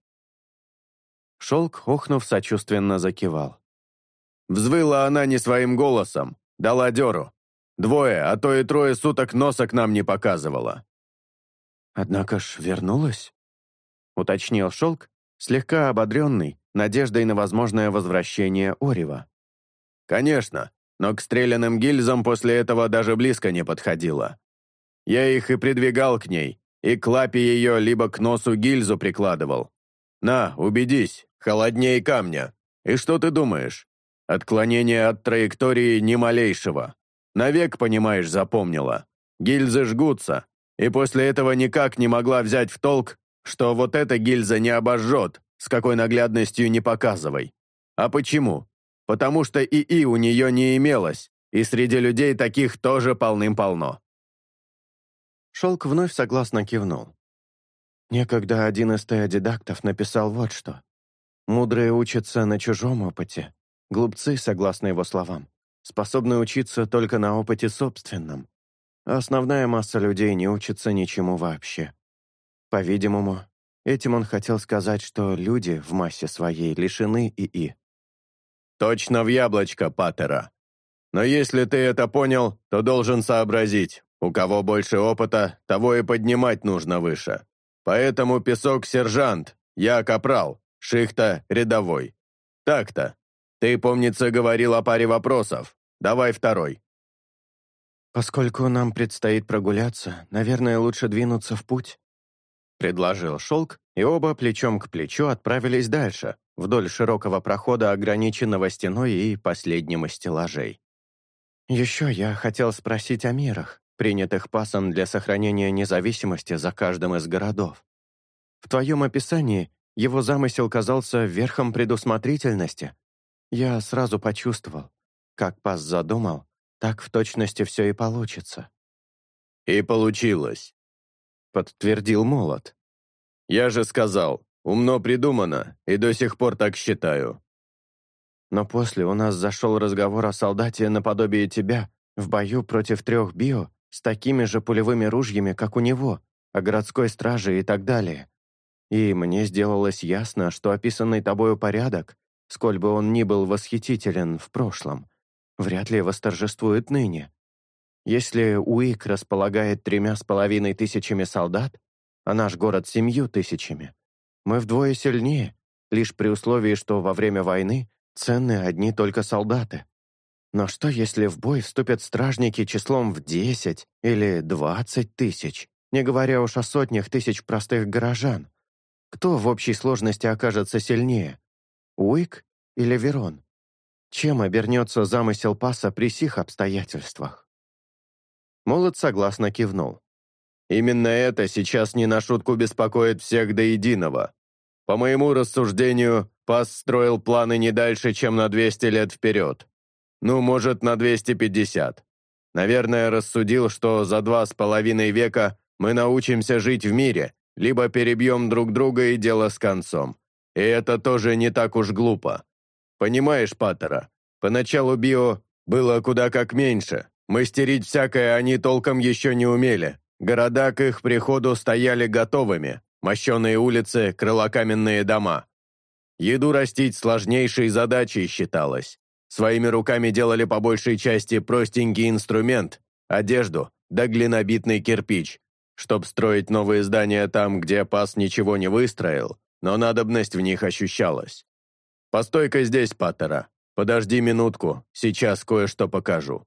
Шелк, охнув, сочувственно закивал. Взвыла она не своим голосом, дала дёру. 2, а то и 3 суток носа к нам не показывала. «Однако ж вернулась?» — уточнил Шелк, слегка ободренный надеждой на возможное возвращение Орева. «Конечно, но к стрелянным гильзам после этого даже близко не подходила. Я их и придвигал к ней, и к лапе ее либо к носу гильзу прикладывал. На, убедись, холоднее камня. И что ты думаешь? Отклонение от траектории ни малейшего. Навек, понимаешь, запомнила. Гильзы жгутся, и после этого никак не могла взять в толк, что вот эта гильза не обожжет, с какой наглядностью не показывай. А почему? Потому что ИИ у нее не имелось, и среди людей таких тоже полным-полно. Шелк вновь согласно кивнул. Некогда один из теодидактов написал вот что. «Мудрые учатся на чужом опыте. Глупцы, согласно его словам, способны учиться только на опыте собственном. А основная масса людей не учится ничему вообще». По-видимому, этим он хотел сказать, что люди в массе своей лишены ИИ. Точно в яблочко, Паттера. Но если ты это понял, то должен сообразить. У кого больше опыта, того и поднимать нужно выше. Поэтому Песок — сержант, я — капрал, Шихта — рядовой. Так-то. Ты, помнится, говорил о паре вопросов. Давай 2. «Поскольку нам предстоит прогуляться, наверное, лучше двинуться в путь», — предложил Шелк, и оба плечом к плечу отправились дальше, вдоль широкого прохода, ограниченного стеной и последним из стеллажей. «Еще я хотел спросить о мерах, принятых ПАСом для сохранения независимости за каждым из городов. В твоем описании его замысел казался верхом предусмотрительности. Я сразу почувствовал, как ПАС задумал, так в точности все и получится». «И получилось», — подтвердил Молот. «Я же сказал, умно придумано, и до сих пор так считаю». Но после у нас зашел разговор о солдате наподобие тебя в бою против 3 био с такими же пулевыми ружьями, как у него, о городской страже и так далее. И мне сделалось ясно, что описанный тобою порядок, сколь бы он ни был восхитителен в прошлом, вряд ли восторжествует ныне. Если УИК располагает 3500 солдат, а наш город 7000, мы вдвое сильнее, лишь при условии, что во время войны ценны одни только солдаты. Но что, если в бой вступят стражники числом в 10 или 20 тысяч, не говоря уж о сотнях тысяч простых горожан? Кто в общей сложности окажется сильнее? Уик или Верон? Чем обернется замысел Паса при сих обстоятельствах? Молот согласно кивнул. Именно это сейчас не на шутку беспокоит всех до единого. По моему рассуждению, Пас строил планы не дальше, чем на 200 лет вперед. Ну, может, на 250. Наверное, рассудил, что за 2,5 века мы научимся жить в мире, либо перебьем друг друга и дело с концом. И это тоже не так уж глупо. Понимаешь, Паттера, поначалу био было куда как меньше. Мастерить всякое они толком еще не умели. Города к их приходу стояли готовыми. Мощеные улицы, крылокаменные дома. Еду растить сложнейшей задачей считалось. Своими руками делали по большей части простенький инструмент, одежду да глинобитный кирпич, чтоб строить новые здания там, где Пас ничего не выстроил, но надобность в них ощущалась. «Постой-ка здесь, Паттера. Подожди минутку, сейчас кое-что покажу».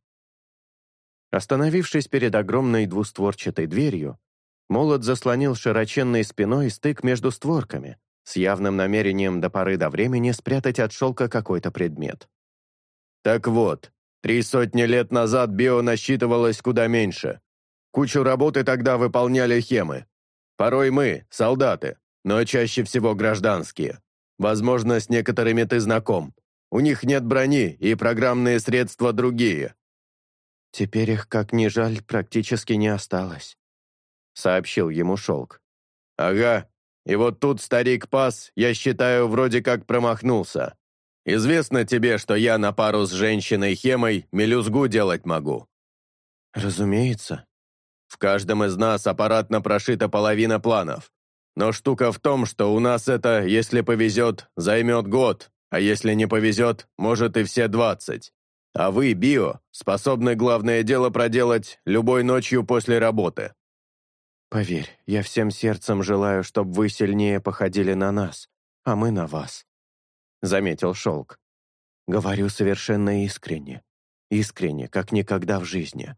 Остановившись перед огромной двустворчатой дверью, Молот заслонил широченной спиной стык между створками, с явным намерением до поры до времени спрятать от шелка какой-то предмет. Так вот, 300 лет назад био насчитывалось куда меньше. Кучу работы тогда выполняли хемы. Порой мы, солдаты, но чаще всего гражданские. Возможно, с некоторыми ты знаком. У них нет брони, и программные средства другие. «Теперь их, как ни жаль, практически не осталось», — сообщил ему Шелк. Ага, и вот тут старик Пас, я считаю, вроде как промахнулся. Известно тебе, что я на пару с женщиной-хемой мелюзгу делать могу?» «Разумеется». В каждом из нас аппаратно прошита половина планов. Но штука в том, что у нас это, если повезет, займет год, а если не повезет, может и все 20. А вы, био, способны главное дело проделать любой ночью после работы. «Поверь, я всем сердцем желаю, чтобы вы сильнее походили на нас, а мы на вас», — заметил Шелк. «Говорю совершенно искренне. Искренне, как никогда в жизни».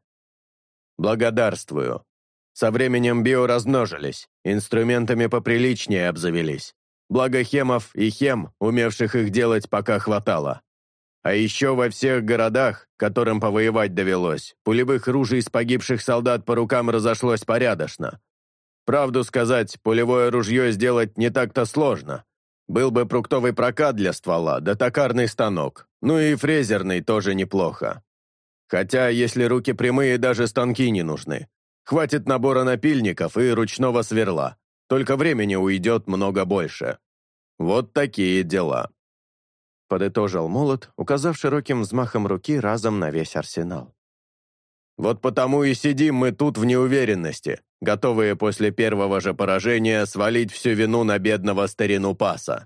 «Благодарствую. Со временем био размножились, инструментами поприличнее обзавелись. Благо хемов и хем, умевших их делать, пока хватало. А еще во всех городах, которым повоевать довелось, пулевых ружей с погибших солдат по рукам разошлось порядочно. Правду сказать, пулевое ружье сделать не так-то сложно. Был бы фруктовый прокат для ствола, да токарный станок. Ну и фрезерный тоже неплохо. Хотя, если руки прямые, даже станки не нужны. Хватит набора напильников и ручного сверла. Только времени уйдет много больше. Вот такие дела», — подытожил Молот, указав широким взмахом руки разом на весь арсенал. «Вот потому и сидим мы тут в неуверенности, готовые после первого же поражения свалить всю вину на бедного старину Паса».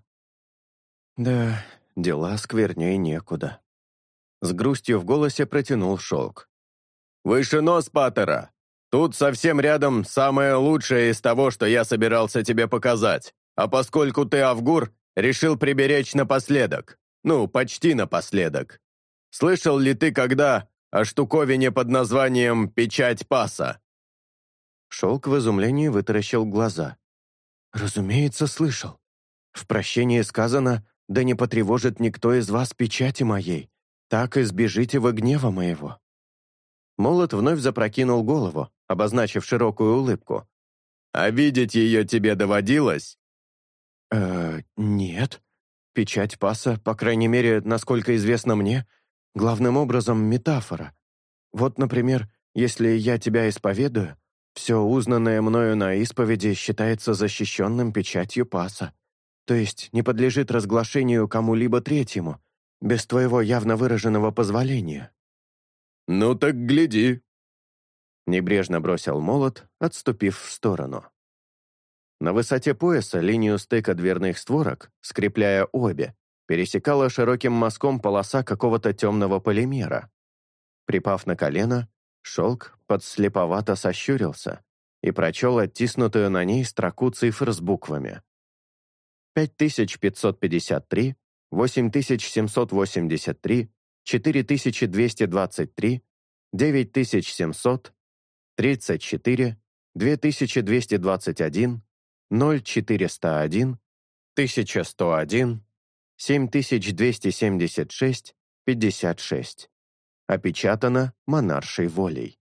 «Да, дела скверней некуда», — с грустью в голосе протянул Шелк. «Выше нос, Паттера! Тут совсем рядом самое лучшее из того, что я собирался тебе показать. А поскольку ты Авгур, решил приберечь напоследок. Ну, почти напоследок. Слышал ли ты когда о штуковине под названием «Печать Паса»?» Шелк в изумлении вытаращил глаза. «Разумеется, слышал. В прощении сказано, да не потревожит никто из вас печати моей, так избежите вы гнева моего». Молот вновь запрокинул голову, обозначив широкую улыбку. «А видеть ее тебе доводилось?» Нет. Печать Паса, по крайней мере, насколько известно мне, главным образом метафора. Вот, например, если я тебя исповедую, все узнанное мною на исповеди считается защищенным печатью Паса, то есть не подлежит разглашению кому-либо третьему, без твоего явно выраженного позволения». «Ну так гляди», — небрежно бросил Молот, отступив в сторону. На высоте пояса линию стыка дверных створок, скрепляя обе, пересекала широким мазком полоса какого-то темного полимера. Припав на колено, Шелк подслеповато сощурился и прочел оттиснутую на ней строку цифр с буквами. 5553, 8783, 4223, 9700, 34, 2221, 0401, 1101, 7276, 56. Опечатано монаршей волей.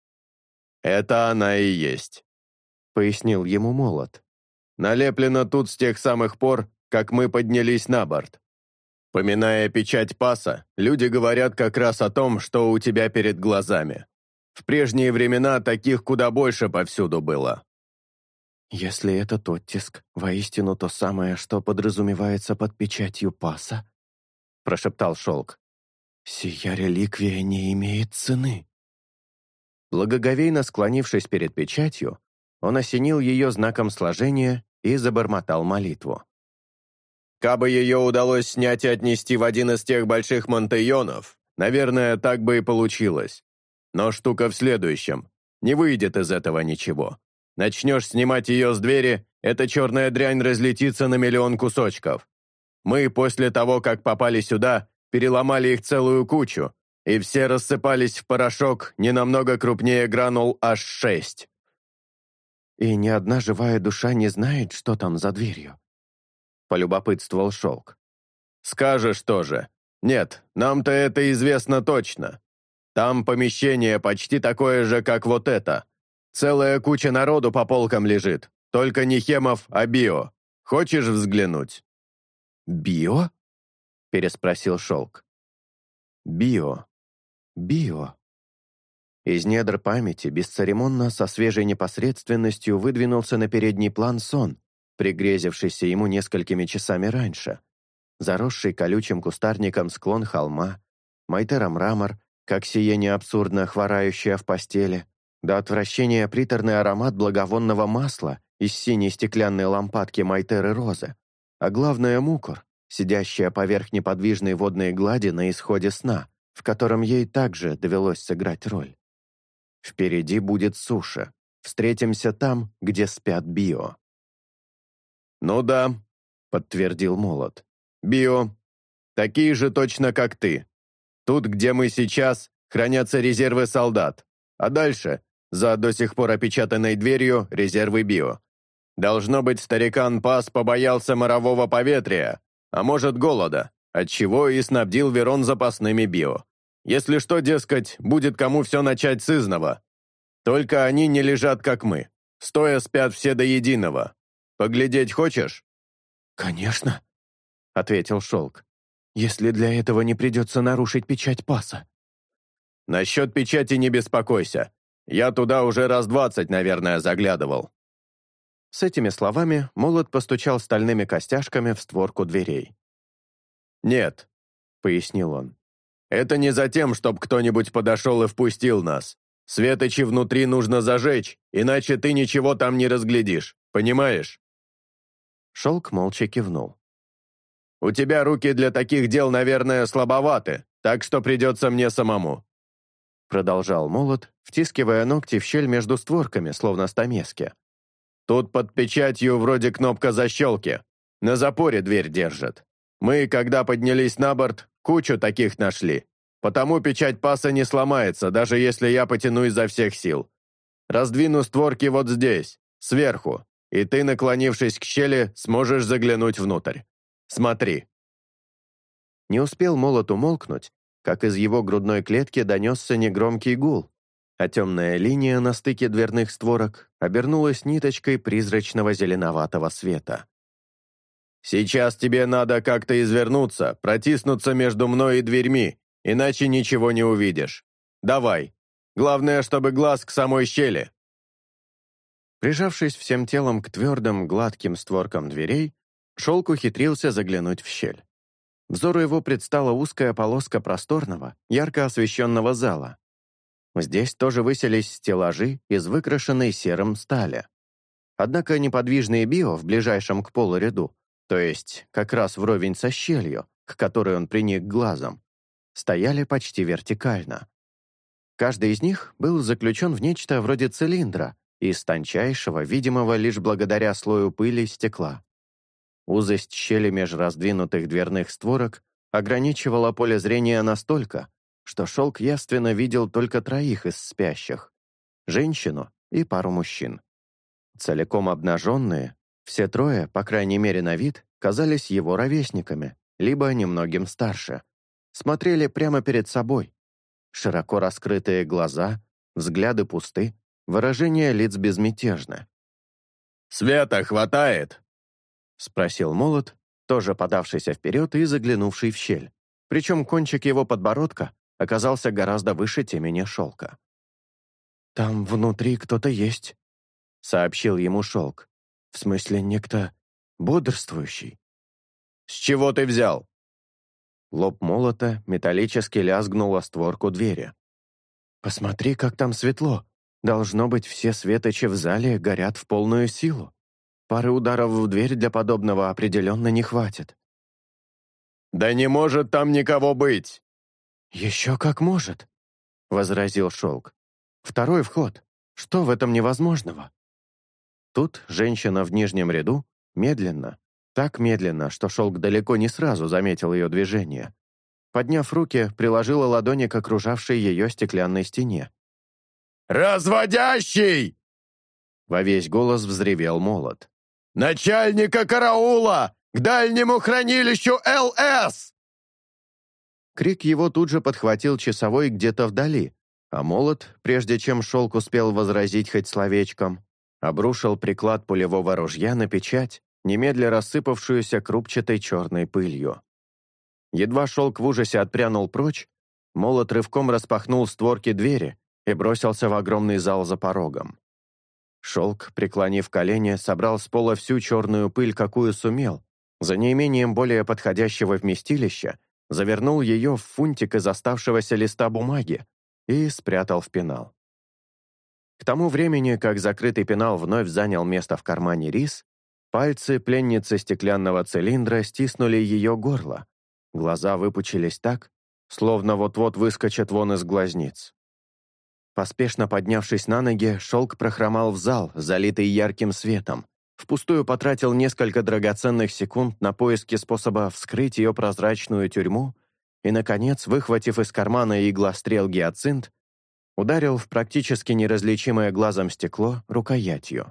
«Это она и есть», — пояснил ему Молот. «Налеплено тут с тех самых пор, как мы поднялись на борт. Поминая печать паса, люди говорят как раз о том, что у тебя перед глазами. В прежние времена таких куда больше повсюду было». «Если этот оттиск воистину то самое, что подразумевается под печатью паса», — прошептал Шелк, — «сия реликвия не имеет цены». Благоговейно склонившись перед печатью, он осенил ее знаком сложения и забормотал молитву. «Кабы ее удалось снять и отнести в один из тех больших Монтейонов, наверное, так бы и получилось. Но штука в следующем. Не выйдет из этого ничего. Начнешь снимать ее с двери, эта черная дрянь разлетится на миллион кусочков. Мы после того, как попали сюда, переломали их целую кучу, и все рассыпались в порошок не намного крупнее гранул аж 6. «И ни одна живая душа не знает, что там за дверью?» — полюбопытствовал Шелк. «Скажешь тоже. Нет, нам-то это известно точно. Там помещение почти такое же, как вот это. Целая куча народу по полкам лежит. Только не хемов, а био. Хочешь взглянуть?» «Био?» — переспросил Шелк. «Био. Био». Из недр памяти бесцеремонно, со свежей непосредственностью выдвинулся на передний план сон, пригрезившийся ему несколькими часами раньше. Заросший колючим кустарником склон холма, Майтера-мрамор, как сиение абсурдно хворающая в постели, до отвращения приторный аромат благовонного масла из синей стеклянной лампадки Майтеры-розы, а главное мукор, сидящая поверх неподвижной водной глади на исходе сна, в котором ей также довелось сыграть роль. Впереди будет суша. Встретимся там, где спят био. «Ну да», — подтвердил Молот. «Био. Такие же точно, как ты. Тут, где мы сейчас, хранятся резервы солдат. А дальше, за до сих пор опечатанной дверью, резервы био. Должно быть, старикан Пас побоялся морового поветрия, а может, голода, отчего и снабдил Верон запасными био. Если что, дескать, будет кому все начать с изного. Только они не лежат, как мы. Стоя спят все до единого. Поглядеть хочешь?» «Конечно», — ответил Шелк, «если для этого не придется нарушить печать паса». «Насчет печати не беспокойся. Я туда уже раз 20, наверное, заглядывал». С этими словами Молот постучал стальными костяшками в створку дверей. «Нет», — пояснил он, — «это не за тем, чтоб кто-нибудь подошел и впустил нас. Светочи внутри нужно зажечь, иначе ты ничего там не разглядишь, понимаешь?» Шелк молча кивнул. «У тебя руки для таких дел, наверное, слабоваты, так что придется мне самому», — продолжал Молот, втискивая ногти в щель между створками, словно стамески. «Тут под печатью вроде кнопка защелки. На запоре дверь держит. Мы, когда поднялись на борт, кучу таких нашли. Потому печать паса не сломается, даже если я потяну изо всех сил. Раздвину створки вот здесь, сверху, и ты, наклонившись к щели, сможешь заглянуть внутрь. Смотри». Не успел Молот умолкнуть, как из его грудной клетки донесся негромкий гул, а темная линия на стыке дверных створок обернулась ниточкой призрачного зеленоватого света. «Сейчас тебе надо как-то извернуться, протиснуться между мной и дверьми, иначе ничего не увидишь. Давай. Главное, чтобы глаз к самой щели». Прижавшись всем телом к твердым, гладким створкам дверей, Шелк ухитрился заглянуть в щель. Взору его предстала узкая полоска просторного, ярко освещенного зала. Здесь тоже высились стеллажи из выкрашенной серым стали. Однако неподвижные био в ближайшем к полу ряду, то есть как раз вровень со щелью, к которой он приник глазом, стояли почти вертикально. Каждый из них был заключен в нечто вроде цилиндра из тончайшего, видимого лишь благодаря слою пыли стекла. Узость щели меж раздвинутых дверных створок ограничивала поле зрения настолько, что Шелк явственно видел только троих из спящих — женщину и пару мужчин. Целиком обнаженные, все трое, по крайней мере на вид, казались его ровесниками, либо немногим старше. Смотрели прямо перед собой. Широко раскрытые глаза, взгляды пусты, выражение лиц безмятежно. «Света хватает?» — спросил Молот, тоже подавшийся вперед и заглянувший в щель. Причем кончик его подбородка оказался гораздо выше темени Шелка. «Там внутри кто-то есть», — сообщил ему Шелк. «В смысле, некто бодрствующий». «С чего ты взял?» Лоб Молота металлически лязгнул о створку двери. «Посмотри, как там светло. Должно быть, все светочи в зале горят в полную силу. Пары ударов в дверь для подобного определенно не хватит». «Да не может там никого быть!» «Еще как может», — возразил Шелк. «Второй вход. Что в этом невозможного?» Тут женщина в нижнем ряду медленно, так медленно, что Шелк далеко не сразу заметил ее движение, подняв руки, приложила ладони к окружавшей ее стеклянной стене. «Разводящий!» Во весь голос взревел Молот. «Начальника караула! К дальнему хранилищу ЛС!» Крик его тут же подхватил часовой где-то вдали, а Молот, прежде чем Шелк успел возразить хоть словечком, обрушил приклад пулевого ружья на печать, немедля рассыпавшуюся крупчатой черной пылью. Едва Шелк в ужасе отпрянул прочь, Молот рывком распахнул створки двери и бросился в огромный зал за порогом. Шелк, преклонив колени, собрал с пола всю черную пыль, какую сумел, за неимением более подходящего вместилища, завернул ее в фунтик из оставшегося листа бумаги и спрятал в пенал. К тому времени, как закрытый пенал вновь занял место в кармане рис, пальцы пленницы стеклянного цилиндра стиснули ее горло, глаза выпучились так, словно вот-вот выскочат вон из глазниц. Поспешно поднявшись на ноги, Шелк прохромал в зал, залитый ярким светом, впустую потратил несколько драгоценных секунд на поиски способа вскрыть ее прозрачную тюрьму и, наконец, выхватив из кармана иглострел гиацинт, ударил в практически неразличимое глазом стекло рукоятью.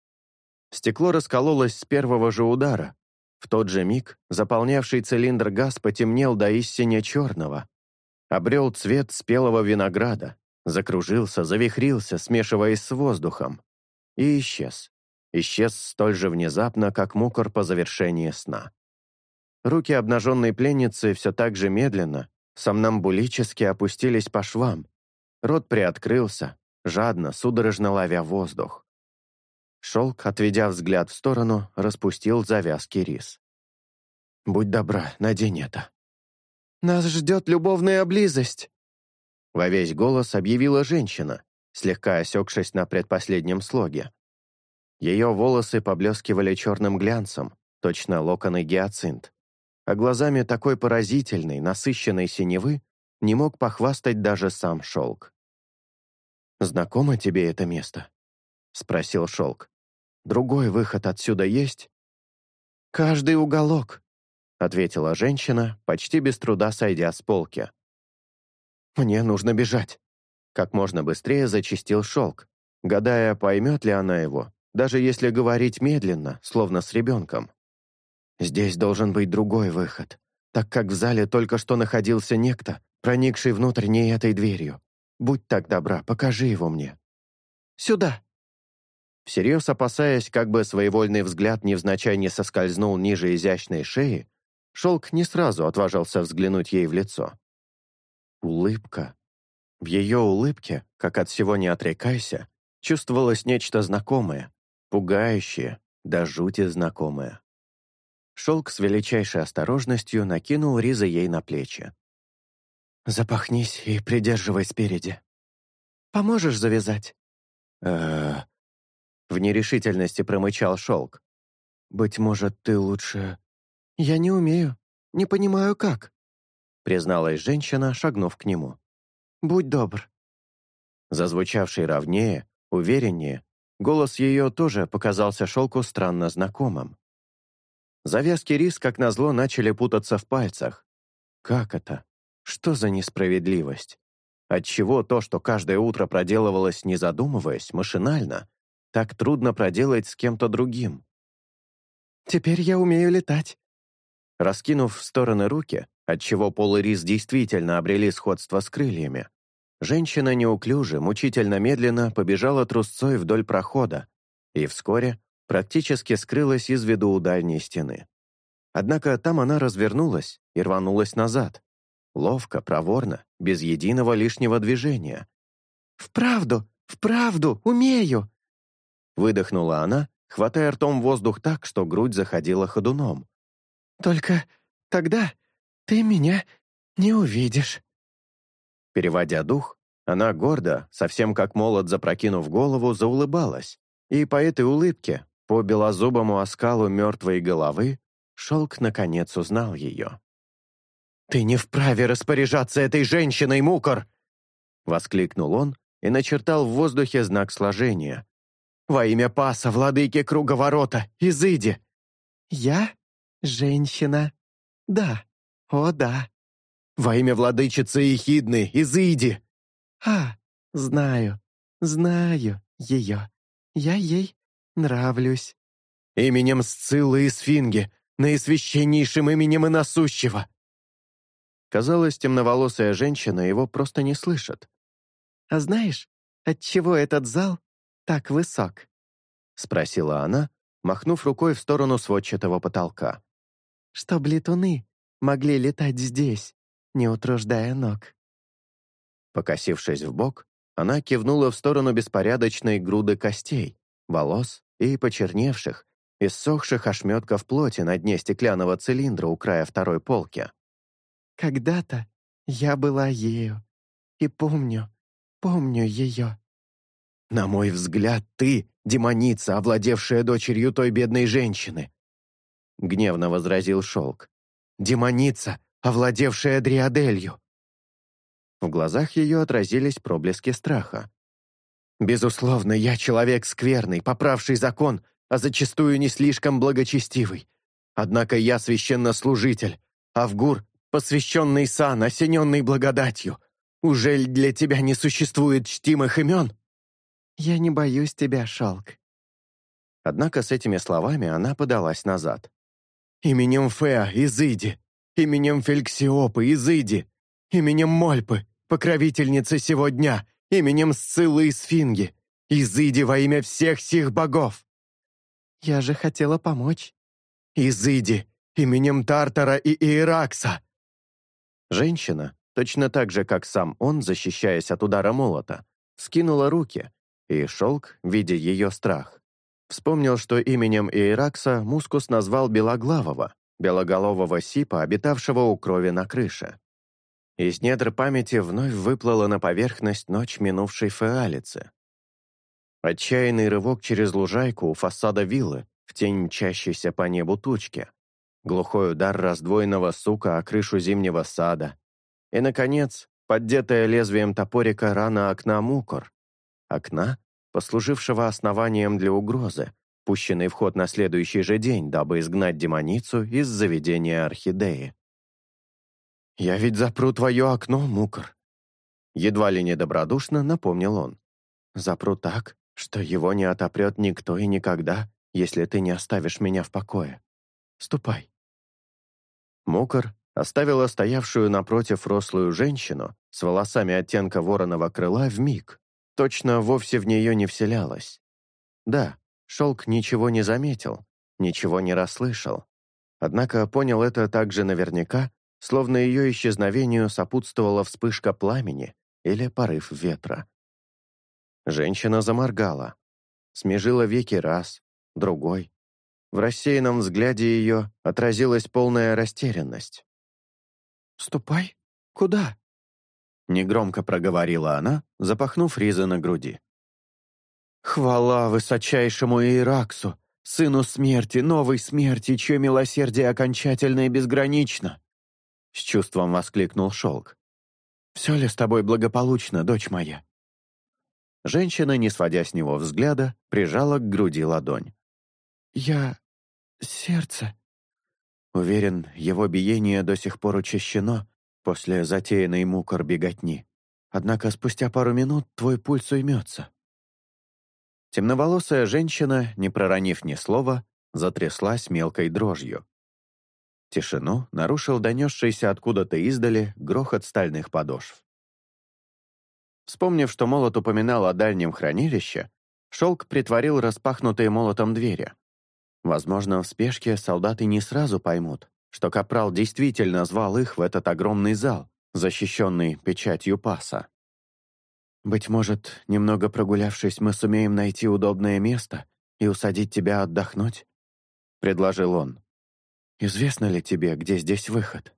Стекло раскололось с первого же удара. В тот же миг заполнявший цилиндр газ потемнел до истине черного, обрел цвет спелого винограда, закружился, завихрился, смешиваясь с воздухом, и исчез. Исчез столь же внезапно, как мукор по завершении сна. Руки обнаженной пленницы все так же медленно, сомнамбулически опустились по швам. Рот приоткрылся, жадно, судорожно ловя воздух. Шелк, отведя взгляд в сторону, распустил завязки рис. «Будь добра, надень это». «Нас ждет любовная близость!» Во весь голос объявила женщина, слегка осекшись на предпоследнем слоге. Ее волосы поблескивали черным глянцем, точно локоны гиацинт, а глазами такой поразительной, насыщенной синевы не мог похвастать даже сам Шелк. «Знакомо тебе это место?» — спросил Шелк. «Другой выход отсюда есть?» «Каждый уголок», — ответила женщина, почти без труда сойдя с полки. «Мне нужно бежать», — как можно быстрее зачистил Шелк, гадая, поймет ли она его, даже если говорить медленно, словно с ребенком. «Здесь должен быть другой выход, так как в зале только что находился некто, проникший внутрь не этой дверью. Будь так добра, покажи его мне». «Сюда!» Всерьез опасаясь, как бы своевольный взгляд невзначай не соскользнул ниже изящной шеи, Шелк не сразу отважился взглянуть ей в лицо. Улыбка. В ее улыбке, как от всего не отрекайся, чувствовалось нечто знакомое, пугающее, до жути знакомое. Шелк с величайшей осторожностью накинул ризы ей на плечи. «Запахнись и придерживай спереди. Поможешь завязать?» В нерешительности промычал Шелк. «Быть может, ты лучше...» «Я не умею, не понимаю, как», призналась женщина, шагнув к нему. «Будь добр». Зазвучавший ровнее, увереннее, голос ее тоже показался Шелку странно знакомым. Завязки рис, как назло, начали путаться в пальцах. Как это? Что за несправедливость? Отчего то, что каждое утро проделывалось, не задумываясь, машинально, так трудно проделать с кем-то другим? «Теперь я умею летать». Раскинув в стороны руки, отчего пол и рис действительно обрели сходство с крыльями, женщина неуклюже, мучительно медленно побежала трусцой вдоль прохода и вскоре практически скрылась из виду у дальней стены. Однако там она развернулась и рванулась назад. Ловко, проворно, без единого лишнего движения. Вправду, умею!» Выдохнула она, хватая ртом воздух так, что грудь заходила ходуном. «Только тогда ты меня не увидишь». Переводя дух, она гордо, совсем как молот запрокинув голову, заулыбалась, и по этой улыбке, по белозубому оскалу мертвой головы, Шелк наконец узнал ее. «Ты не вправе распоряжаться этой женщиной, Мукор!» Воскликнул он и начертал в воздухе знак сложения. «Во имя Паса, владыки Круговорота, изыди!» «Я? Женщина? Да, о да!» «Во имя владычицы Эхидны, изыди!» Знаю ее. Я ей нравлюсь». «Именем Сциллы и Сфинги, наисвященнейшим именем Иносущего!» Казалось, темноволосая женщина его просто не слышит. «А знаешь, отчего этот зал так высок?» — спросила она, махнув рукой в сторону сводчатого потолка. «Чтоб летуны могли летать здесь, не утруждая ног». Покосившись вбок, она кивнула в сторону беспорядочной груды костей, волос и почерневших, иссохших ошметков плоти на дне стеклянного цилиндра у края второй полки. «Когда-то я была ею, и помню ее». «На мой взгляд, ты — демоница, овладевшая дочерью той бедной женщины», — гневно возразил Шелк. «Демоница, овладевшая Дриаделью». В глазах ее отразились проблески страха. «Безусловно, я человек скверный, поправший закон, а зачастую не слишком благочестивый. Однако я священнослужитель, Авгур — посвященный сан, осененный благодатью. Ужель для тебя не существует чтимых имен?» «Я не боюсь тебя, Шелк». Однако с этими словами она подалась назад. «Именем Феа, изыди! Именем Фельксиопы, изыди! Именем Мольпы, покровительницы сего дня! Именем Сциллы и Сфинги! Изыди во имя всех сих богов!» «Я же хотела помочь». «Изыди! Именем Тартара и Иеракса!» Женщина, точно так же, как сам он, защищаясь от удара молота, скинула руки, и Шелк, видя ее страх, вспомнил, что именем Иеракса Мускус назвал Белоглавого, белоголового сипа, обитавшего у крови на крыше. Из недр памяти вновь выплыла на поверхность ночь минувшей Феалицы. Отчаянный рывок через лужайку у фасада виллы, в тень мчащейся по небу тучки, глухой удар раздвоенного сука о крышу зимнего сада и, наконец, поддетая лезвием топорика рана окна Мукор, окна, послужившего основанием для угрозы, пущенной в ход на следующий же день, дабы изгнать демоницу из заведения орхидеи. «Я ведь запру твое окно, Мукор», — едва ли недобродушно напомнил он. «Запру так, что его не отопрет никто и никогда, если ты не оставишь меня в покое. Ступай». Мукор оставила стоявшую напротив рослую женщину с волосами оттенка вороного крыла вмиг, точно вовсе в нее не вселялась. Да, Шелк ничего не заметил, ничего не расслышал, однако понял это так же наверняка, словно ее исчезновению сопутствовала вспышка пламени или порыв ветра. Женщина заморгала, смежила веки раз, другой. В рассеянном взгляде ее отразилась полная растерянность. «Ступай? Куда?» Негромко проговорила она, запахнув ризы на груди. «Хвала высочайшему Иераксу, сыну смерти, новой смерти, чье милосердие окончательно и безгранично!» С чувством воскликнул Шелк. «Все ли с тобой благополучно, дочь моя?» Женщина, не сводя с него взгляда, прижала к груди ладонь. «Сердце Уверен, его биение до сих пор учащено после затеянной мукор беготни. Однако спустя пару минут твой пульс уймется». Темноволосая женщина, не проронив ни слова, затряслась мелкой дрожью. Тишину нарушил донесшийся откуда-то издали грохот стальных подошв. Вспомнив, что Молот упоминал о дальнем хранилище, Шелк притворил распахнутые Молотом двери. Возможно, в спешке солдаты не сразу поймут, что капрал действительно звал их в этот огромный зал, защищенный печатью паса. «Быть может, немного прогулявшись, мы сумеем найти удобное место и усадить тебя отдохнуть?» — предложил он. «Известно ли тебе, где здесь выход?»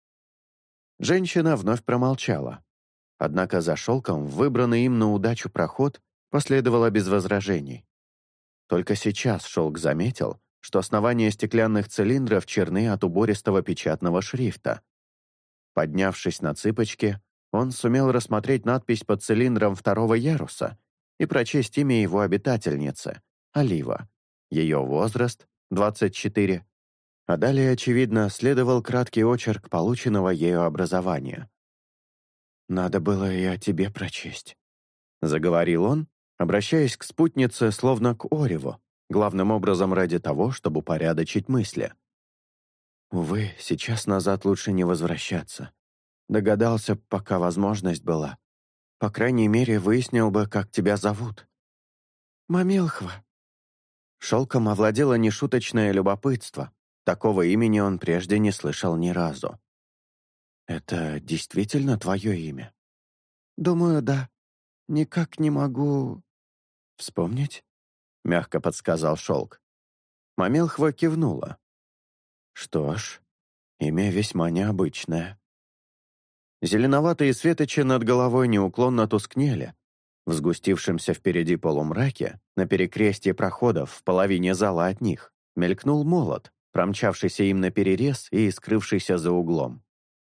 Женщина вновь промолчала. Однако за Шелком в выбранный им на удачу проход последовало без возражений. Только сейчас Шелк заметил, что основания стеклянных цилиндров черны от убористого печатного шрифта. Поднявшись на цыпочки, он сумел рассмотреть надпись под цилиндром второго яруса и прочесть имя его обитательницы — Олива. Ее возраст — 24. А далее, очевидно, следовал краткий очерк полученного ею образования. «Надо было и о тебе прочесть», — заговорил он, обращаясь к спутнице словно к Ореву, главным образом ради того, чтобы упорядочить мысли. «Увы, сейчас назад лучше не возвращаться. Догадался, пока возможность была. По крайней мере, выяснил бы, как тебя зовут». «Мамелхва». Шелком овладело нешуточное любопытство. Такого имени он прежде не слышал ни разу. «Это действительно твое имя?» «Думаю, да. Никак не могу...» «Вспомнить?» — мягко подсказал Шелк. Мамелхва кивнула. «Что ж, имя весьма необычное». Зеленоватые светочи над головой неуклонно тускнели. В сгустившемся впереди полумраке, на перекрестье проходов в половине зала от них, мелькнул молот, промчавшийся им наперерез и скрывшийся за углом.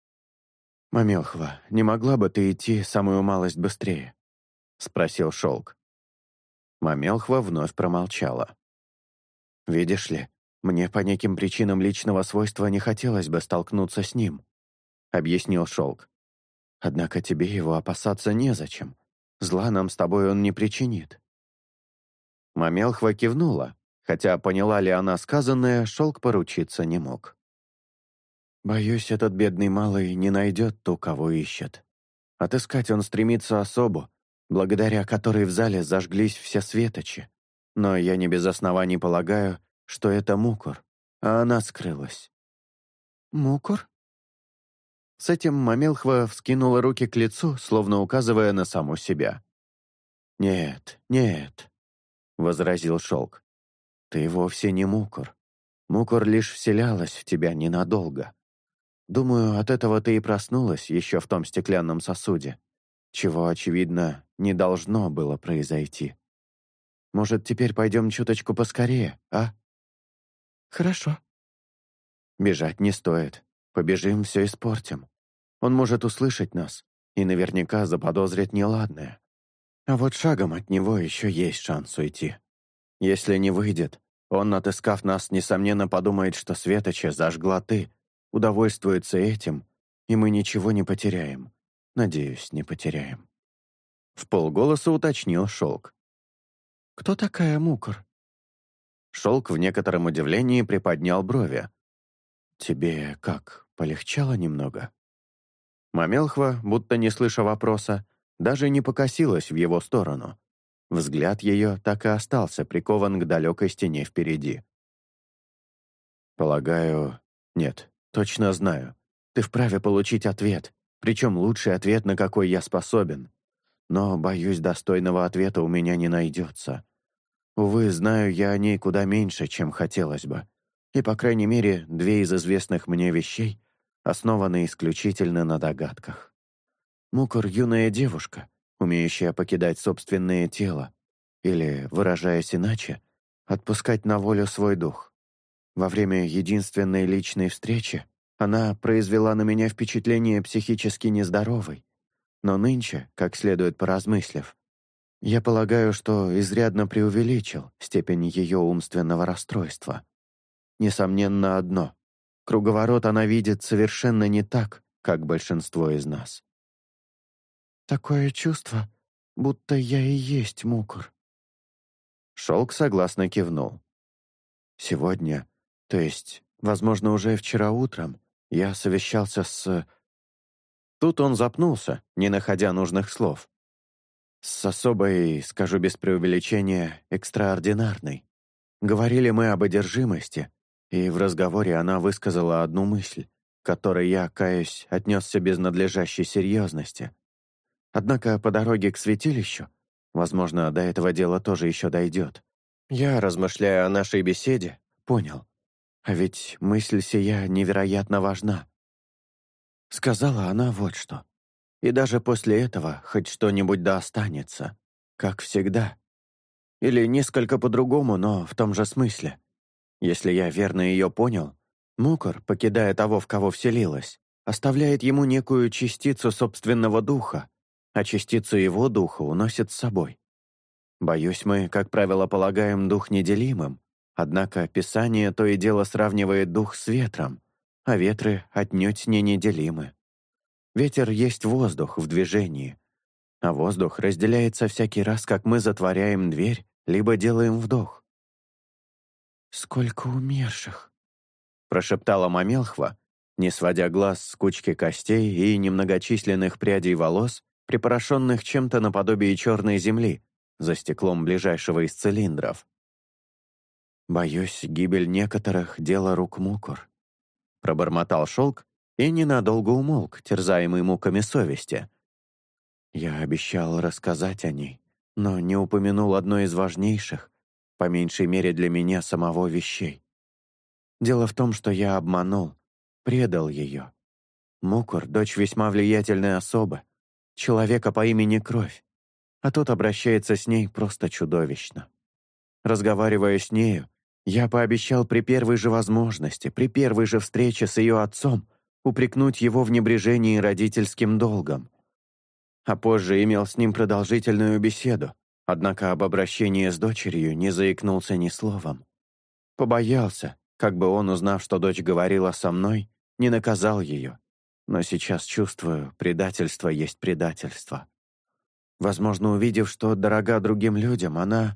«Мамелхва, не могла бы ты идти самую малость быстрее?» — спросил Шелк. Мамелхва вновь промолчала. «Видишь ли, мне по неким причинам личного свойства не хотелось бы столкнуться с ним», — объяснил Шелк. «Однако тебе его опасаться незачем. Зла нам с тобой он не причинит». Мамелхва кивнула, хотя поняла ли она сказанное, Шелк поручиться не мог. «Боюсь, этот бедный малый не найдет ту, кого ищет. Отыскать он стремится особу, благодаря которой в зале зажглись все светочи. Но я не без оснований полагаю, что это Мукор, а она скрылась». «Мукор?» С этим Мамелхва вскинула руки к лицу, словно указывая на саму себя. «Нет, нет», — возразил Шелк. «Ты вовсе не Мукор. Мукор лишь вселялась в тебя ненадолго. Думаю, от этого ты и проснулась еще в том стеклянном сосуде, чего, очевидно, не должно было произойти. Может, теперь пойдем чуточку поскорее, а?» «Хорошо». «Бежать не стоит. Побежим, все испортим. Он может услышать нас и наверняка заподозрит неладное. А вот шагом от него еще есть шанс уйти. Если не выйдет, он, отыскав нас, несомненно подумает, что светоча зажгла ты, удовольствуется этим, и мы ничего не потеряем. Надеюсь, не потеряем». Вполголоса уточнил Шелк. «Кто такая Мукор?» Шелк в некотором удивлении приподнял брови. «Тебе как, полегчало немного?» Мамелхва, будто не слыша вопроса, даже не покосилась в его сторону. Взгляд ее так и остался прикован к далекой стене впереди. «Полагаю, нет, точно знаю. Ты вправе получить ответ, причем лучший ответ, на какой я способен. Но, боюсь, достойного ответа у меня не найдется. Увы, знаю я о ней куда меньше, чем хотелось бы. И, по крайней мере, две из известных мне вещей основаны исключительно на догадках. Мукор — юная девушка, умеющая покидать собственное тело, или, выражаясь иначе, отпускать на волю свой дух. Во время единственной личной встречи она произвела на меня впечатление психически нездоровой, но нынче, как следует поразмыслив, я полагаю, что изрядно преувеличил степень ее умственного расстройства. Несомненно одно Круговорот она видит совершенно не так, как большинство из нас. Такое чувство, будто я и есть Мукур. Шелк согласно кивнул. Сегодня, то есть, возможно, уже вчера утром, я совещался с... Тут он запнулся, не находя нужных слов. С особой, скажу без преувеличения, экстраординарной. Говорили мы об одержимости, и в разговоре она высказала одну мысль, к которой я, каюсь, отнесся без надлежащей серьезности. Однако по дороге к святилищу, возможно, до этого дела тоже еще дойдет, я, размышляя о нашей беседе, понял, а ведь мысль сия невероятно важна. Сказала она вот что. И даже после этого хоть что-нибудь да останется, как всегда. Или несколько по-другому, но в том же смысле. Если я верно ее понял, Мукур, покидая того, в кого вселилась, оставляет ему некую частицу собственного духа, а частицу его духа уносит с собой. Боюсь, мы, как правило, полагаем дух неделимым, однако Писание то и дело сравнивает дух с ветром, а ветры отнюдь не неделимы. Ветер есть воздух в движении, а воздух разделяется всякий раз, как мы затворяем дверь, либо делаем вдох. «Сколько умерших!» — прошептала Мамелхва, не сводя глаз с кучки костей и немногочисленных прядей волос, припорошенных чем-то наподобие черной земли, за стеклом ближайшего из цилиндров. «Боюсь, гибель некоторых — дело рук Мукур», — пробормотал Шелк и ненадолго умолк, терзаемый муками совести. «Я обещал рассказать о ней, но не упомянул одной из важнейших, по меньшей мере для меня самого, вещей. Дело в том, что я обманул, предал ее. Мукур — дочь весьма влиятельной особы, человека по имени Кровь, а тот обращается с ней просто чудовищно. Разговаривая с нею, я пообещал при первой же возможности, при первой же встрече с ее отцом упрекнуть его в небрежении родительским долгом. А позже имел с ним продолжительную беседу, однако об обращении с дочерью не заикнулся ни словом. Побоялся, как бы он, узнав, что дочь говорила со мной, не наказал ее. Но сейчас чувствую, предательство есть предательство. Возможно, увидев, что дорога другим людям, она...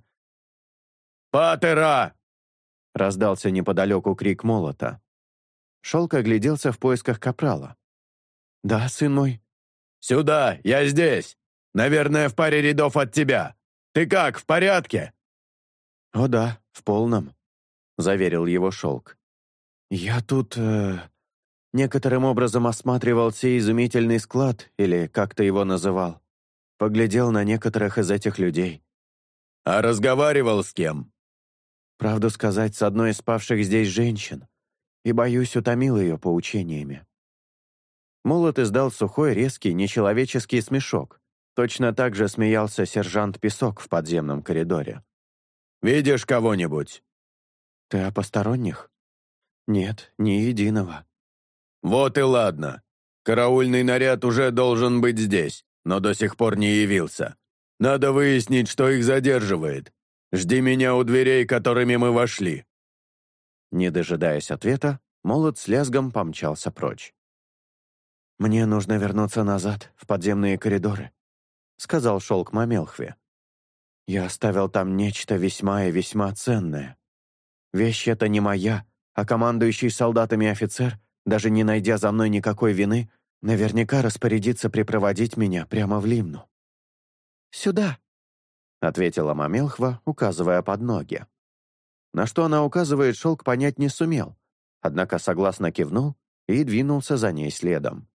«Патера!» — раздался неподалеку крик молота. Шелк огляделся в поисках капрала. «Да, сын мой?» «Сюда, я здесь! Наверное, в паре рядов от тебя. Ты как, в порядке?» «О да, в полном», — заверил его Шелк. «Я тут некоторым образом осматривал сей изумительный склад, или как ты его называл. Поглядел на некоторых из этих людей. «А разговаривал с кем?» Правду сказать, с одной из спавших здесь женщин, и, боюсь, утомил ее поучениями». Молот издал сухой, резкий, нечеловеческий смешок. Точно так же смеялся сержант Песок в подземном коридоре. «Видишь кого-нибудь?» «Ты о посторонних?» «Нет, ни единого». «Вот и ладно. Караульный наряд уже должен быть здесь, но до сих пор не явился. Надо выяснить, что их задерживает. Жди меня у дверей, которыми мы вошли». Не дожидаясь ответа, молот с лязгом помчался прочь. «Мне нужно вернуться назад, в подземные коридоры», — сказал Шелк Мамелхве. «Я оставил там нечто весьма и весьма ценное. Вещь эта не моя, а командующий солдатами офицер, даже не найдя за мной никакой вины, наверняка распорядится припроводить меня прямо в Лимну». «Сюда», — ответила Мамелхва, указывая под ноги. На что она указывает, Шелк понять не сумел, однако согласно кивнул и двинулся за ней следом.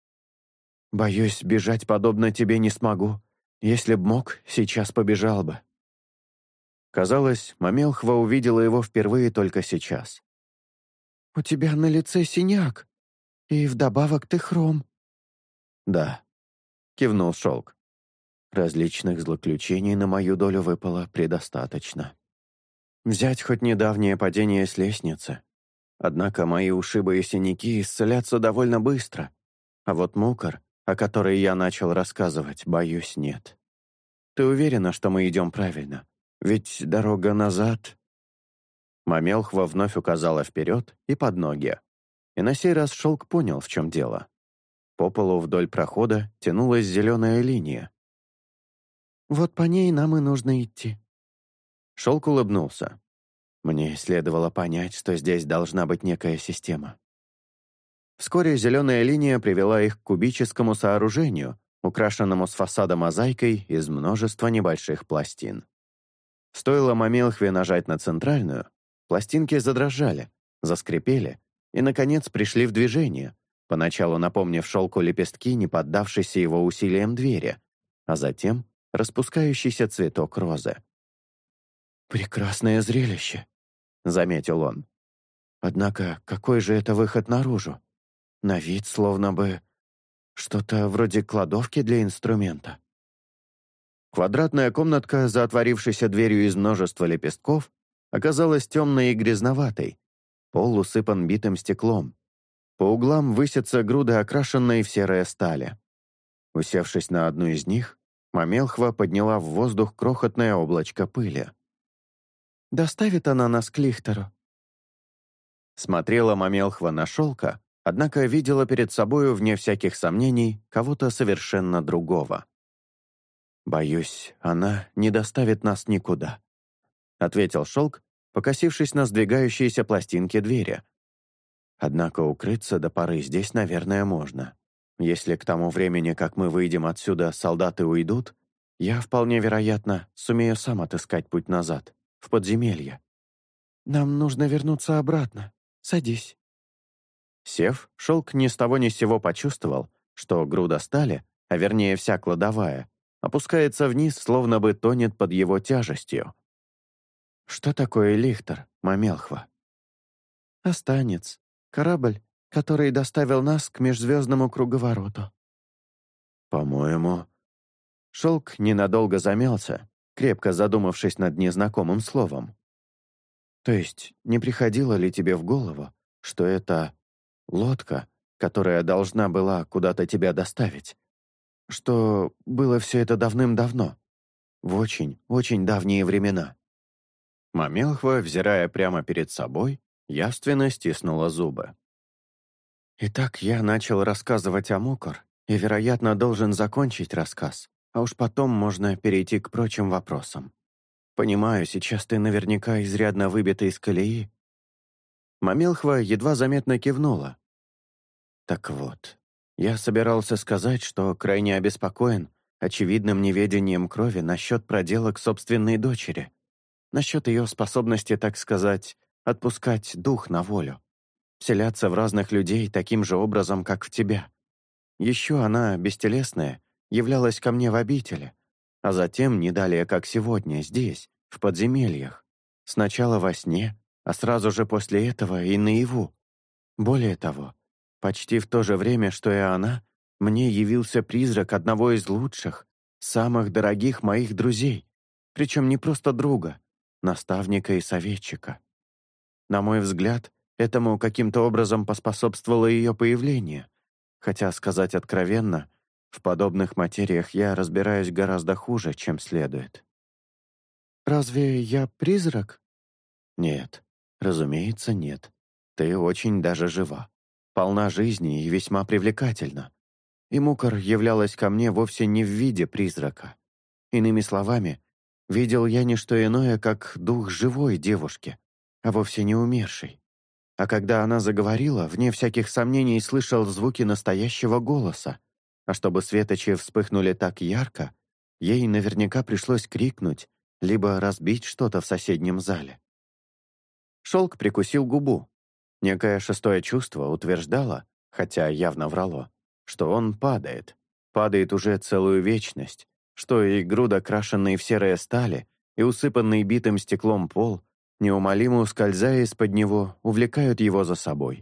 «Боюсь, бежать подобно тебе не смогу. Если б мог, сейчас побежал бы». Казалось, Мамелхва увидела его впервые только сейчас. «У тебя на лице синяк, и вдобавок ты хром». «Да», — кивнул Шелк. «Различных злоключений на мою долю выпало предостаточно. Взять хоть недавнее падение с лестницы. Однако мои ушибы и синяки исцелятся довольно быстро, а вот Мукур, о которой я начал рассказывать, боюсь, нет. Ты уверена, что мы идем правильно? Ведь дорога назад...» Мамелхва вновь указала вперед и под ноги. И на сей раз Шелк понял, в чем дело. По полу вдоль прохода тянулась зеленая линия. «Вот по ней нам и нужно идти». Шелк улыбнулся. Мне следовало понять, что здесь должна быть некая система. Вскоре зеленая линия привела их к кубическому сооружению, украшенному с фасада мозаикой из множества небольших пластин. Стоило Мамелхве нажать на центральную, пластинки задрожали, заскрипели и, наконец, пришли в движение, поначалу напомнив Шелку лепестки, не поддавшиеся его усилиям двери, а затем распускающийся цветок розы. «Прекрасное зрелище», — заметил он. «Однако какой же это выход наружу? На вид словно бы что-то вроде кладовки для инструмента». Квадратная комнатка, за отворившейся дверью из множества лепестков, оказалась темной и грязноватой. Пол усыпан битым стеклом. По углам высятся груды окрашенной в серое стали. Усевшись на одну из них, Мамелхва подняла в воздух крохотное облачко пыли. «Доставит она нас к Лихтеру?» Смотрела Мамелхва на Шелка, однако видела перед собою, вне всяких сомнений, кого-то совершенно другого. «Боюсь, она не доставит нас никуда», — ответил Шелк, покосившись на сдвигающиеся пластинки двери. «Однако укрыться до поры здесь, наверное, можно. Если к тому времени, как мы выйдем отсюда, солдаты уйдут, я, вполне вероятно, сумею сам отыскать путь назад, в подземелье». «Нам нужно вернуться обратно. Садись». Сев, Шелк ни с того ни с сего почувствовал, что груда стали, а вернее вся кладовая, опускается вниз, словно бы тонет под его тяжестью. «Что такое Лихтер, Мамелхва?» «Останец. Корабль, который доставил нас к межзвездному круговороту». «По-моему...» Шелк ненадолго замялся, крепко задумавшись над незнакомым словом. «То есть не приходило ли тебе в голову, что это лодка, которая должна была куда-то тебя доставить? Что было все это давным-давно, в очень, очень давние времена?» Мамелхва, взирая прямо перед собой, явственно стиснула зубы. «Итак, я начал рассказывать о Мукор и, вероятно, должен закончить рассказ, а уж потом можно перейти к прочим вопросам. Понимаю, сейчас ты наверняка изрядно выбита из колеи». Мамелхва едва заметно кивнула. «Так вот, я собирался сказать, что крайне обеспокоен очевидным неведением крови насчет проделок собственной дочери, насчет ее способности, так сказать, отпускать дух на волю, вселяться в разных людей таким же образом, как в тебя. Еще она, бестелесная, являлась ко мне в обители, а затем, не далее как сегодня, здесь, в подземельях, сначала во сне, а сразу же после этого и наяву. Более того, почти в то же время, что и она, мне явился призрак одного из лучших, самых дорогих моих друзей, причем не просто друга, наставника и советчика. На мой взгляд, этому каким-то образом поспособствовало ее появление, хотя, сказать откровенно, в подобных материях я разбираюсь гораздо хуже, чем следует. «Разве я призрак?» Нет, разумеется, нет. Ты очень даже жива, полна жизни и весьма привлекательна. И Мукор являлась ко мне вовсе не в виде призрака. Иными словами, видел я не что иное, как дух живой девушки, а вовсе не умершей. А когда она заговорила, вне всяких сомнений слышал звуки настоящего голоса, а чтобы светочи вспыхнули так ярко, ей наверняка пришлось крикнуть, либо разбить что-то в соседнем зале. Шелк прикусил губу. Некое шестое чувство утверждало, хотя явно врало, что он падает. Падает уже целую вечность, что и груда, крашенной в серые стали, и усыпанный битым стеклом пол, неумолимо ускользая из-под него, увлекают его за собой.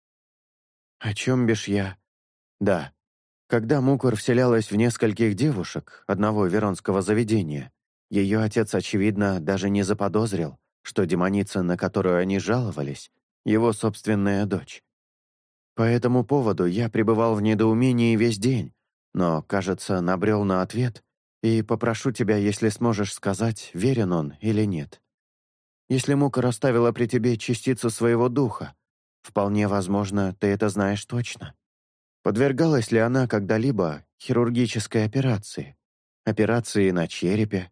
О чем бишь я? Да, когда Мукор вселялась в нескольких девушек одного веронского заведения, ее отец, очевидно, даже не заподозрил, что демоница, на которую они жаловались, его собственная дочь. По этому поводу я пребывал в недоумении весь день, но, кажется, набрел на ответ, и попрошу тебя, если сможешь сказать, верен он или нет. Если Мукор оставила при тебе частицу своего духа, вполне возможно, ты это знаешь точно. Подвергалась ли она когда-либо хирургической операции? Операции на черепе?»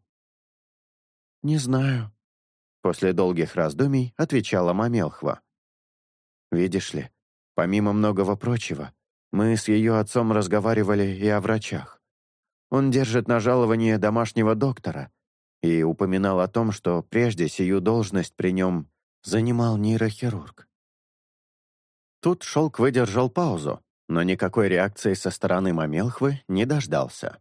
«Не знаю», — после долгих раздумий отвечала Мамелхва. «Видишь ли, помимо многого прочего, мы с ее отцом разговаривали и о врачах. Он держит на жалование домашнего доктора и упоминал о том, что прежде сию должность при нем занимал нейрохирург». Тут Шелк выдержал паузу, но никакой реакции со стороны Мамелхвы не дождался.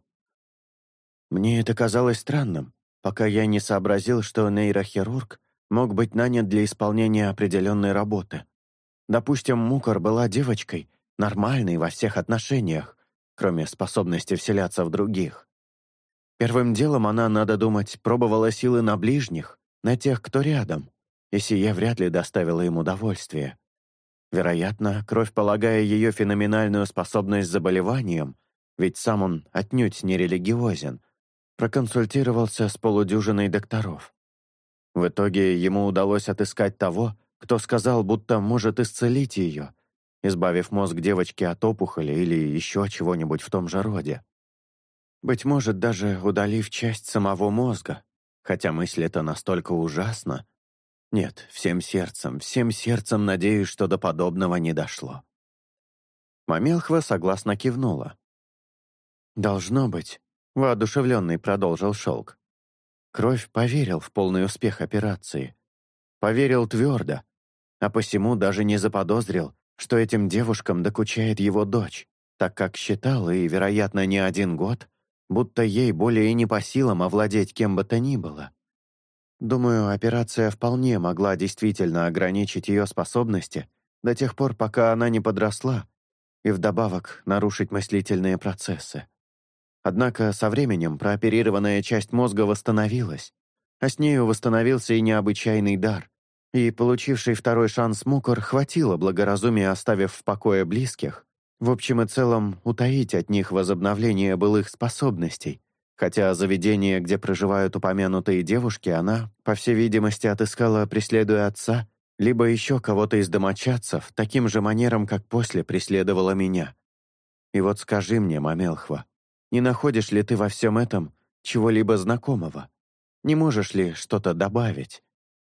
«Мне это казалось странным, пока я не сообразил, что нейрохирург мог быть нанят для исполнения определенной работы. Допустим, Мукар была девочкой, нормальной во всех отношениях, кроме способности вселяться в других. Первым делом она, надо думать, пробовала силы на ближних, на тех, кто рядом, и сие вряд ли доставило им удовольствие. Вероятно, кровь, полагая ее феноменальную способность заболеванием, ведь сам он отнюдь не религиозен, проконсультировался с полудюжиной докторов. В итоге ему удалось отыскать того, кто сказал, будто может исцелить ее, избавив мозг девочки от опухоли или еще чего-нибудь в том же роде. Быть может, даже удалив часть самого мозга, хотя мысль эта настолько ужасна. Нет, всем сердцем надеюсь, что до подобного не дошло. Мамелхва согласно кивнула. «Должно быть», — воодушевленный продолжил Шелк. Кровь поверил в полный успех операции. Поверил твердо, а посему даже не заподозрил, что этим девушкам докучает его дочь, так как считал, и, вероятно, не один год, будто ей более и не по силам овладеть кем бы то ни было. Думаю, операция вполне могла действительно ограничить ее способности до тех пор, пока она не подросла, и вдобавок нарушить мыслительные процессы. Однако со временем прооперированная часть мозга восстановилась, а с нею восстановился и необычайный дар, и получивший второй шанс Мукар хватило благоразумия, оставив в покое близких, в общем и целом утаить от них возобновление былых способностей, хотя заведение, где проживают упомянутые девушки, она, по всей видимости, отыскала, преследуя отца, либо еще кого-то из домочадцев, таким же манером, как после преследовала меня. И вот скажи мне, Мамелхва, не находишь ли ты во всем этом чего-либо знакомого? Не можешь ли что-то добавить?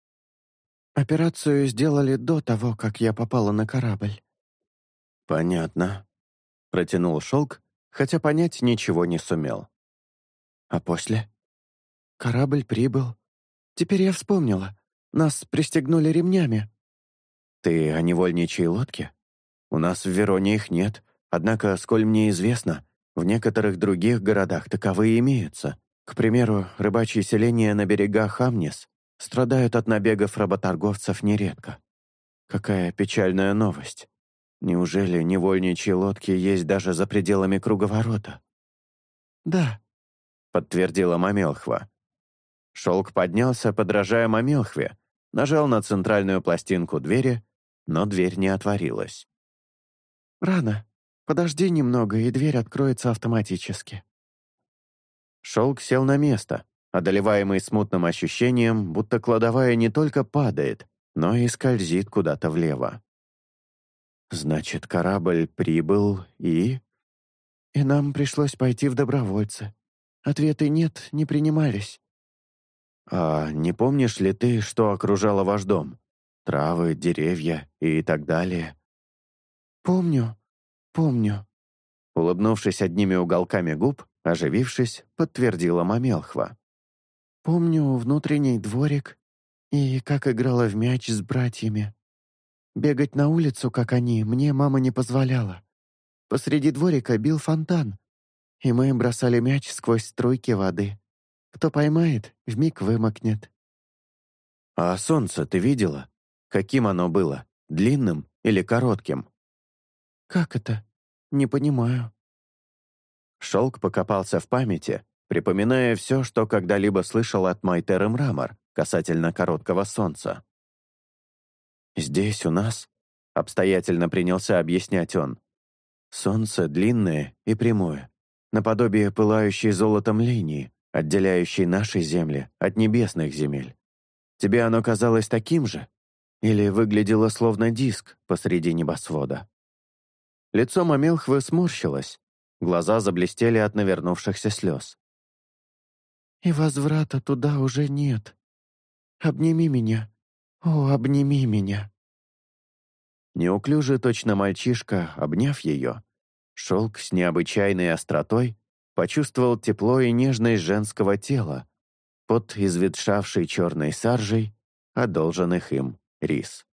Операцию сделали до того, как я попала на корабль. Понятно. Протянул Шелк, хотя понять ничего не сумел. А после? Корабль прибыл. Теперь я вспомнила. Нас пристегнули ремнями. Ты о невольничьей лодке? У нас в Вероне их нет, однако, сколь мне известно, в некоторых других городах таковые имеются. К примеру, рыбачьи селения на берегах Амнис страдают от набегов работорговцев нередко. Какая печальная новость. Неужели невольничьи лодки есть даже за пределами круговорота? Да, подтвердила Мамелхва. Шелк поднялся, подражая Мамелхве, нажал на центральную пластинку двери, но дверь не отворилась. «Рано. Подожди немного, и дверь откроется автоматически». Шелк сел на место, одолеваемый смутным ощущением, будто кладовая не только падает, но и скользит куда-то влево. «Значит, корабль прибыл и...» «И нам пришлось пойти в добровольцы. Ответы «нет» не принимались». «А не помнишь ли ты, что окружало ваш дом? Травы, деревья и так далее?» «Помню, помню». Улыбнувшись одними уголками губ, оживившись, подтвердила Мамелхва. «Помню внутренний дворик и как играла в мяч с братьями. Бегать на улицу, как они, мне мама не позволяла. Посреди дворика бил фонтан, и мы бросали мяч сквозь струйки воды. Кто поймает, вмиг вымокнет». «А солнце ты видела? Каким оно было? Длинным или коротким?» «Как это? Не понимаю». Шелк покопался в памяти, припоминая все, что когда-либо слышал от Майтеры Мрамор касательно короткого солнца. «Здесь у нас», — обстоятельно принялся объяснять он, «солнце длинное и прямое, наподобие пылающей золотом линии, отделяющей наши земли от небесных земель. Тебе оно казалось таким же? или выглядела словно диск посреди небосвода. Лицо Мамилхвы сморщилось, глаза заблестели от навернувшихся слез. «И возврата туда уже нет. Обними меня, о, обними меня!» Неуклюжий точно мальчишка, обняв ее, Шелк с необычайной остротой почувствовал тепло и нежность женского тела под изветшавшей черной саржей одолженных им рис.